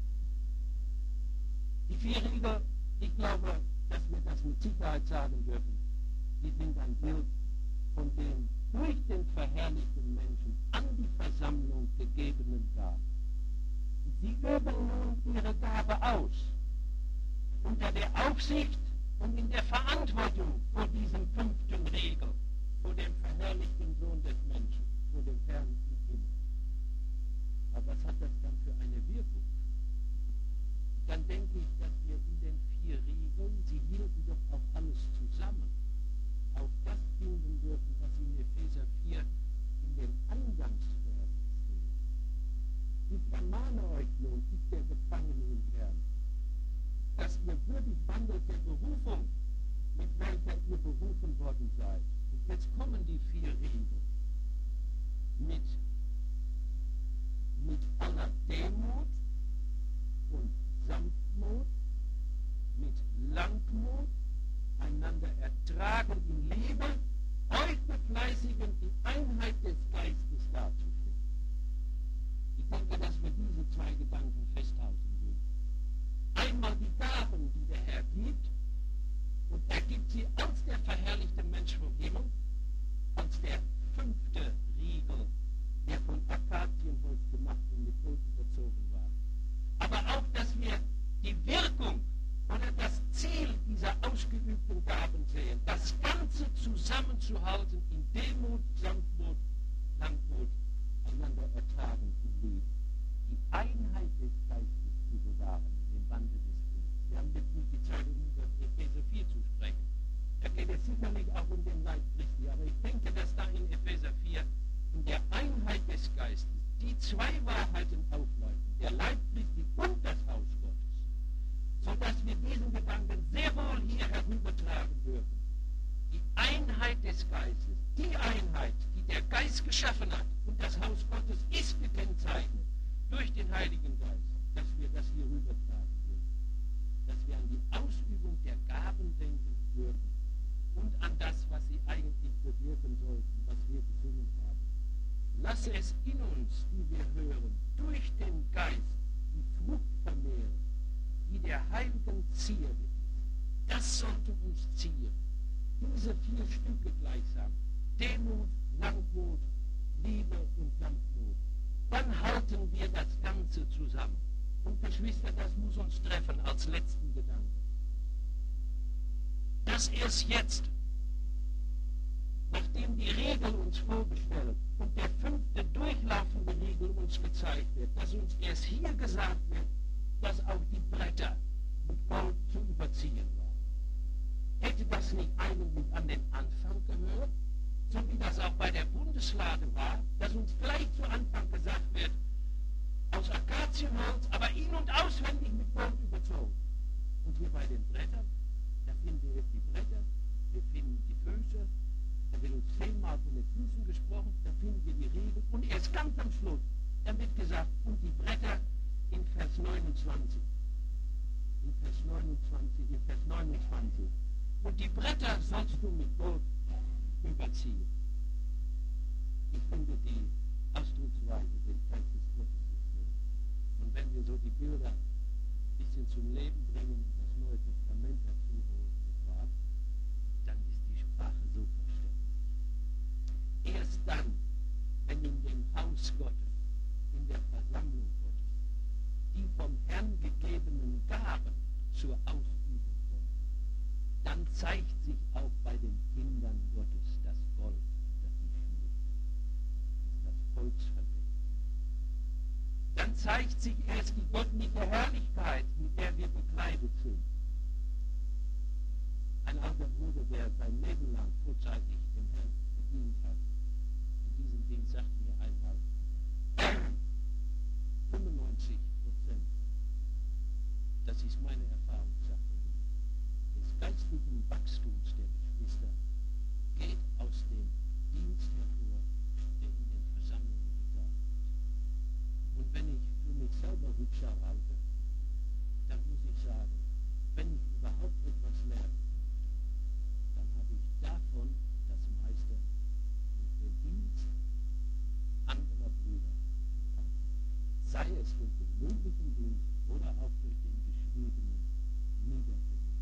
Die 4 Riegel, ich glaube, dass wir das mit Sicherheit sagen dürfen, die sind ein Bild von den durch den verherrlichten Menschen an die Versammlung gegebenen Gaben. Sie üben nun ihre Gabe aus, unter der Aufsicht und in der Verantwortung vor diesem 5. Riegel, vor dem verherrlichten Sohn des Menschen, vor dem Herrn im Himmel. Aber was hat das dann für eine Wirkung? Dann denke ich, dass wir in den 4 Riegeln, sie hielten doch auch alles zusammen, auf das finden dürfen, was in Epheser 4 in den Eingangsversen steht. Ich ermahne euch nun, ich der Gefangene im Herrn, dass ihr würdig wandelt der Berufung, mit welcher ihr berufen worden seid. Und jetzt kommen die 4 Riegel mit aller Demut und Sanftmut, mit Langmut, einander ertragen in Liebe, euch befleißigen, die Einheit des Geistes darzustellen. Ich denke, dass wir diese 2 Gedanken festhalten würden. Einmal die Gaben, die der Herr gibt, und er gibt sie als der verherrlichte Mensch vom Himmel, als der 5. Riegel, der von Akazienholz gemacht und mit Gold überzogen war. Aber auch, dass wir die Wirkung oder das Ziel dieser ausgeübten Gaben sehen, das Ganze zusammenzuhalten in Demut, Sanftmut, Langmut, einander ertragen und lieben. Die Einheit des Geistes zu bewahren, im Bande des Friedens. Wir haben jetzt nicht die Zeit, um über Epheser 4 zu sprechen. Da geht es sicherlich auch um den Leib Christi, aber ich denke, dass da in Epheser 4 in der Einheit des Geistes die 2 Wahrheiten aufleuchten, der Leib Christi und das Haus Gottes, sodass wir diesen Gedanken sehr wohl hier herübertragen dürfen. Die Einheit des Geistes, die Einheit, die der Geist geschaffen hat, und das Haus Gottes ist gekennzeichnet durch den Heiligen Geist, dass wir das hier rübertragen dürfen, dass wir an die Ausübung der Gaben denken dürfen und an das, was sie eigentlich bewirken sollten, was wir gesungen haben. Lasse es in uns, die wir hören, durch den Geist die Frucht vermehren, die der Heiligen Zierde ist. Das sollte uns zieren. Diese 4 Stücke gleichsam. Demut, Langmut, Liebe und Sanftmut. Dann halten wir das Ganze zusammen. Und Geschwister, das muss uns treffen als letzten Gedanken. dass erst jetzt, nachdem die Regel uns vorgestellt und der 5. durchlaufende Regel uns gezeigt wird, dass uns erst hier gesagt wird, dass auch die Bretter mit Gold zu überziehen waren. Hätte das nicht eigentlich an den Anfang gehört, so wie das auch bei der Bundeslade war, dass uns gleich zu Anfang gesagt wird, aus Akazienholz, aber in- und auswendig mit Gold überzogen. Und hier bei den Brettern, da finden wir die Bretter, wir finden die Füße, da wird uns 10-mal von den Füßen gesprochen, da finden wir die Regel und erst ganz am Schluss, da wird gesagt, und die Bretter in Vers 29. In Vers 29. Und die Bretter sollst du mit Gold überziehen. Ich finde die Ausdrucksweise den Text des Gottes ist schön. Und wenn wir so die Bilder ein bisschen zum Leben bringen und das Neue Testament dazu holen, dann ist die Sprache so verständlich. Erst dann, wenn in dem Haus Gottes, in der Versammlung Gottes, die vom Herrn gegebenen Gaben zur Ausübung kommen, dann zeigt sich auch bei den Kindern Gottes das Gold, das sie schmückt, das Volksvermögen. Dann zeigt sich erst die göttliche Herrlichkeit, mit der wir bekleidet sind. Ein alter Bruder, der sein Leben lang vorzeitig dem Herrn gedient hat, in diesem Dienst sagt mir einmal, 95%, das ist meine Erfahrung, sagt er, des geistlichen Wachstums der Geschwister geht aus dem Dienst hervor, der in den Versammlungen gesagt wird. Und wenn ich für mich selber Rückschau halte, dann muss ich sagen, wenn ich überhaupt etwas lernen möchte, dann habe ich davon das meiste durch den Dienst anderer Brüder empfangen. Sei es durch den mündlichen Dienst oder auch durch den geschriebenen, niedergelegten.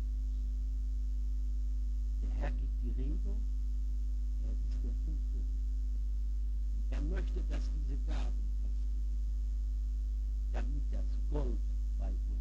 Der Herr gibt die Regel, er ist der Funktion. Er möchte, dass diese Gaben ausgeübt werden, damit das Gold bei uns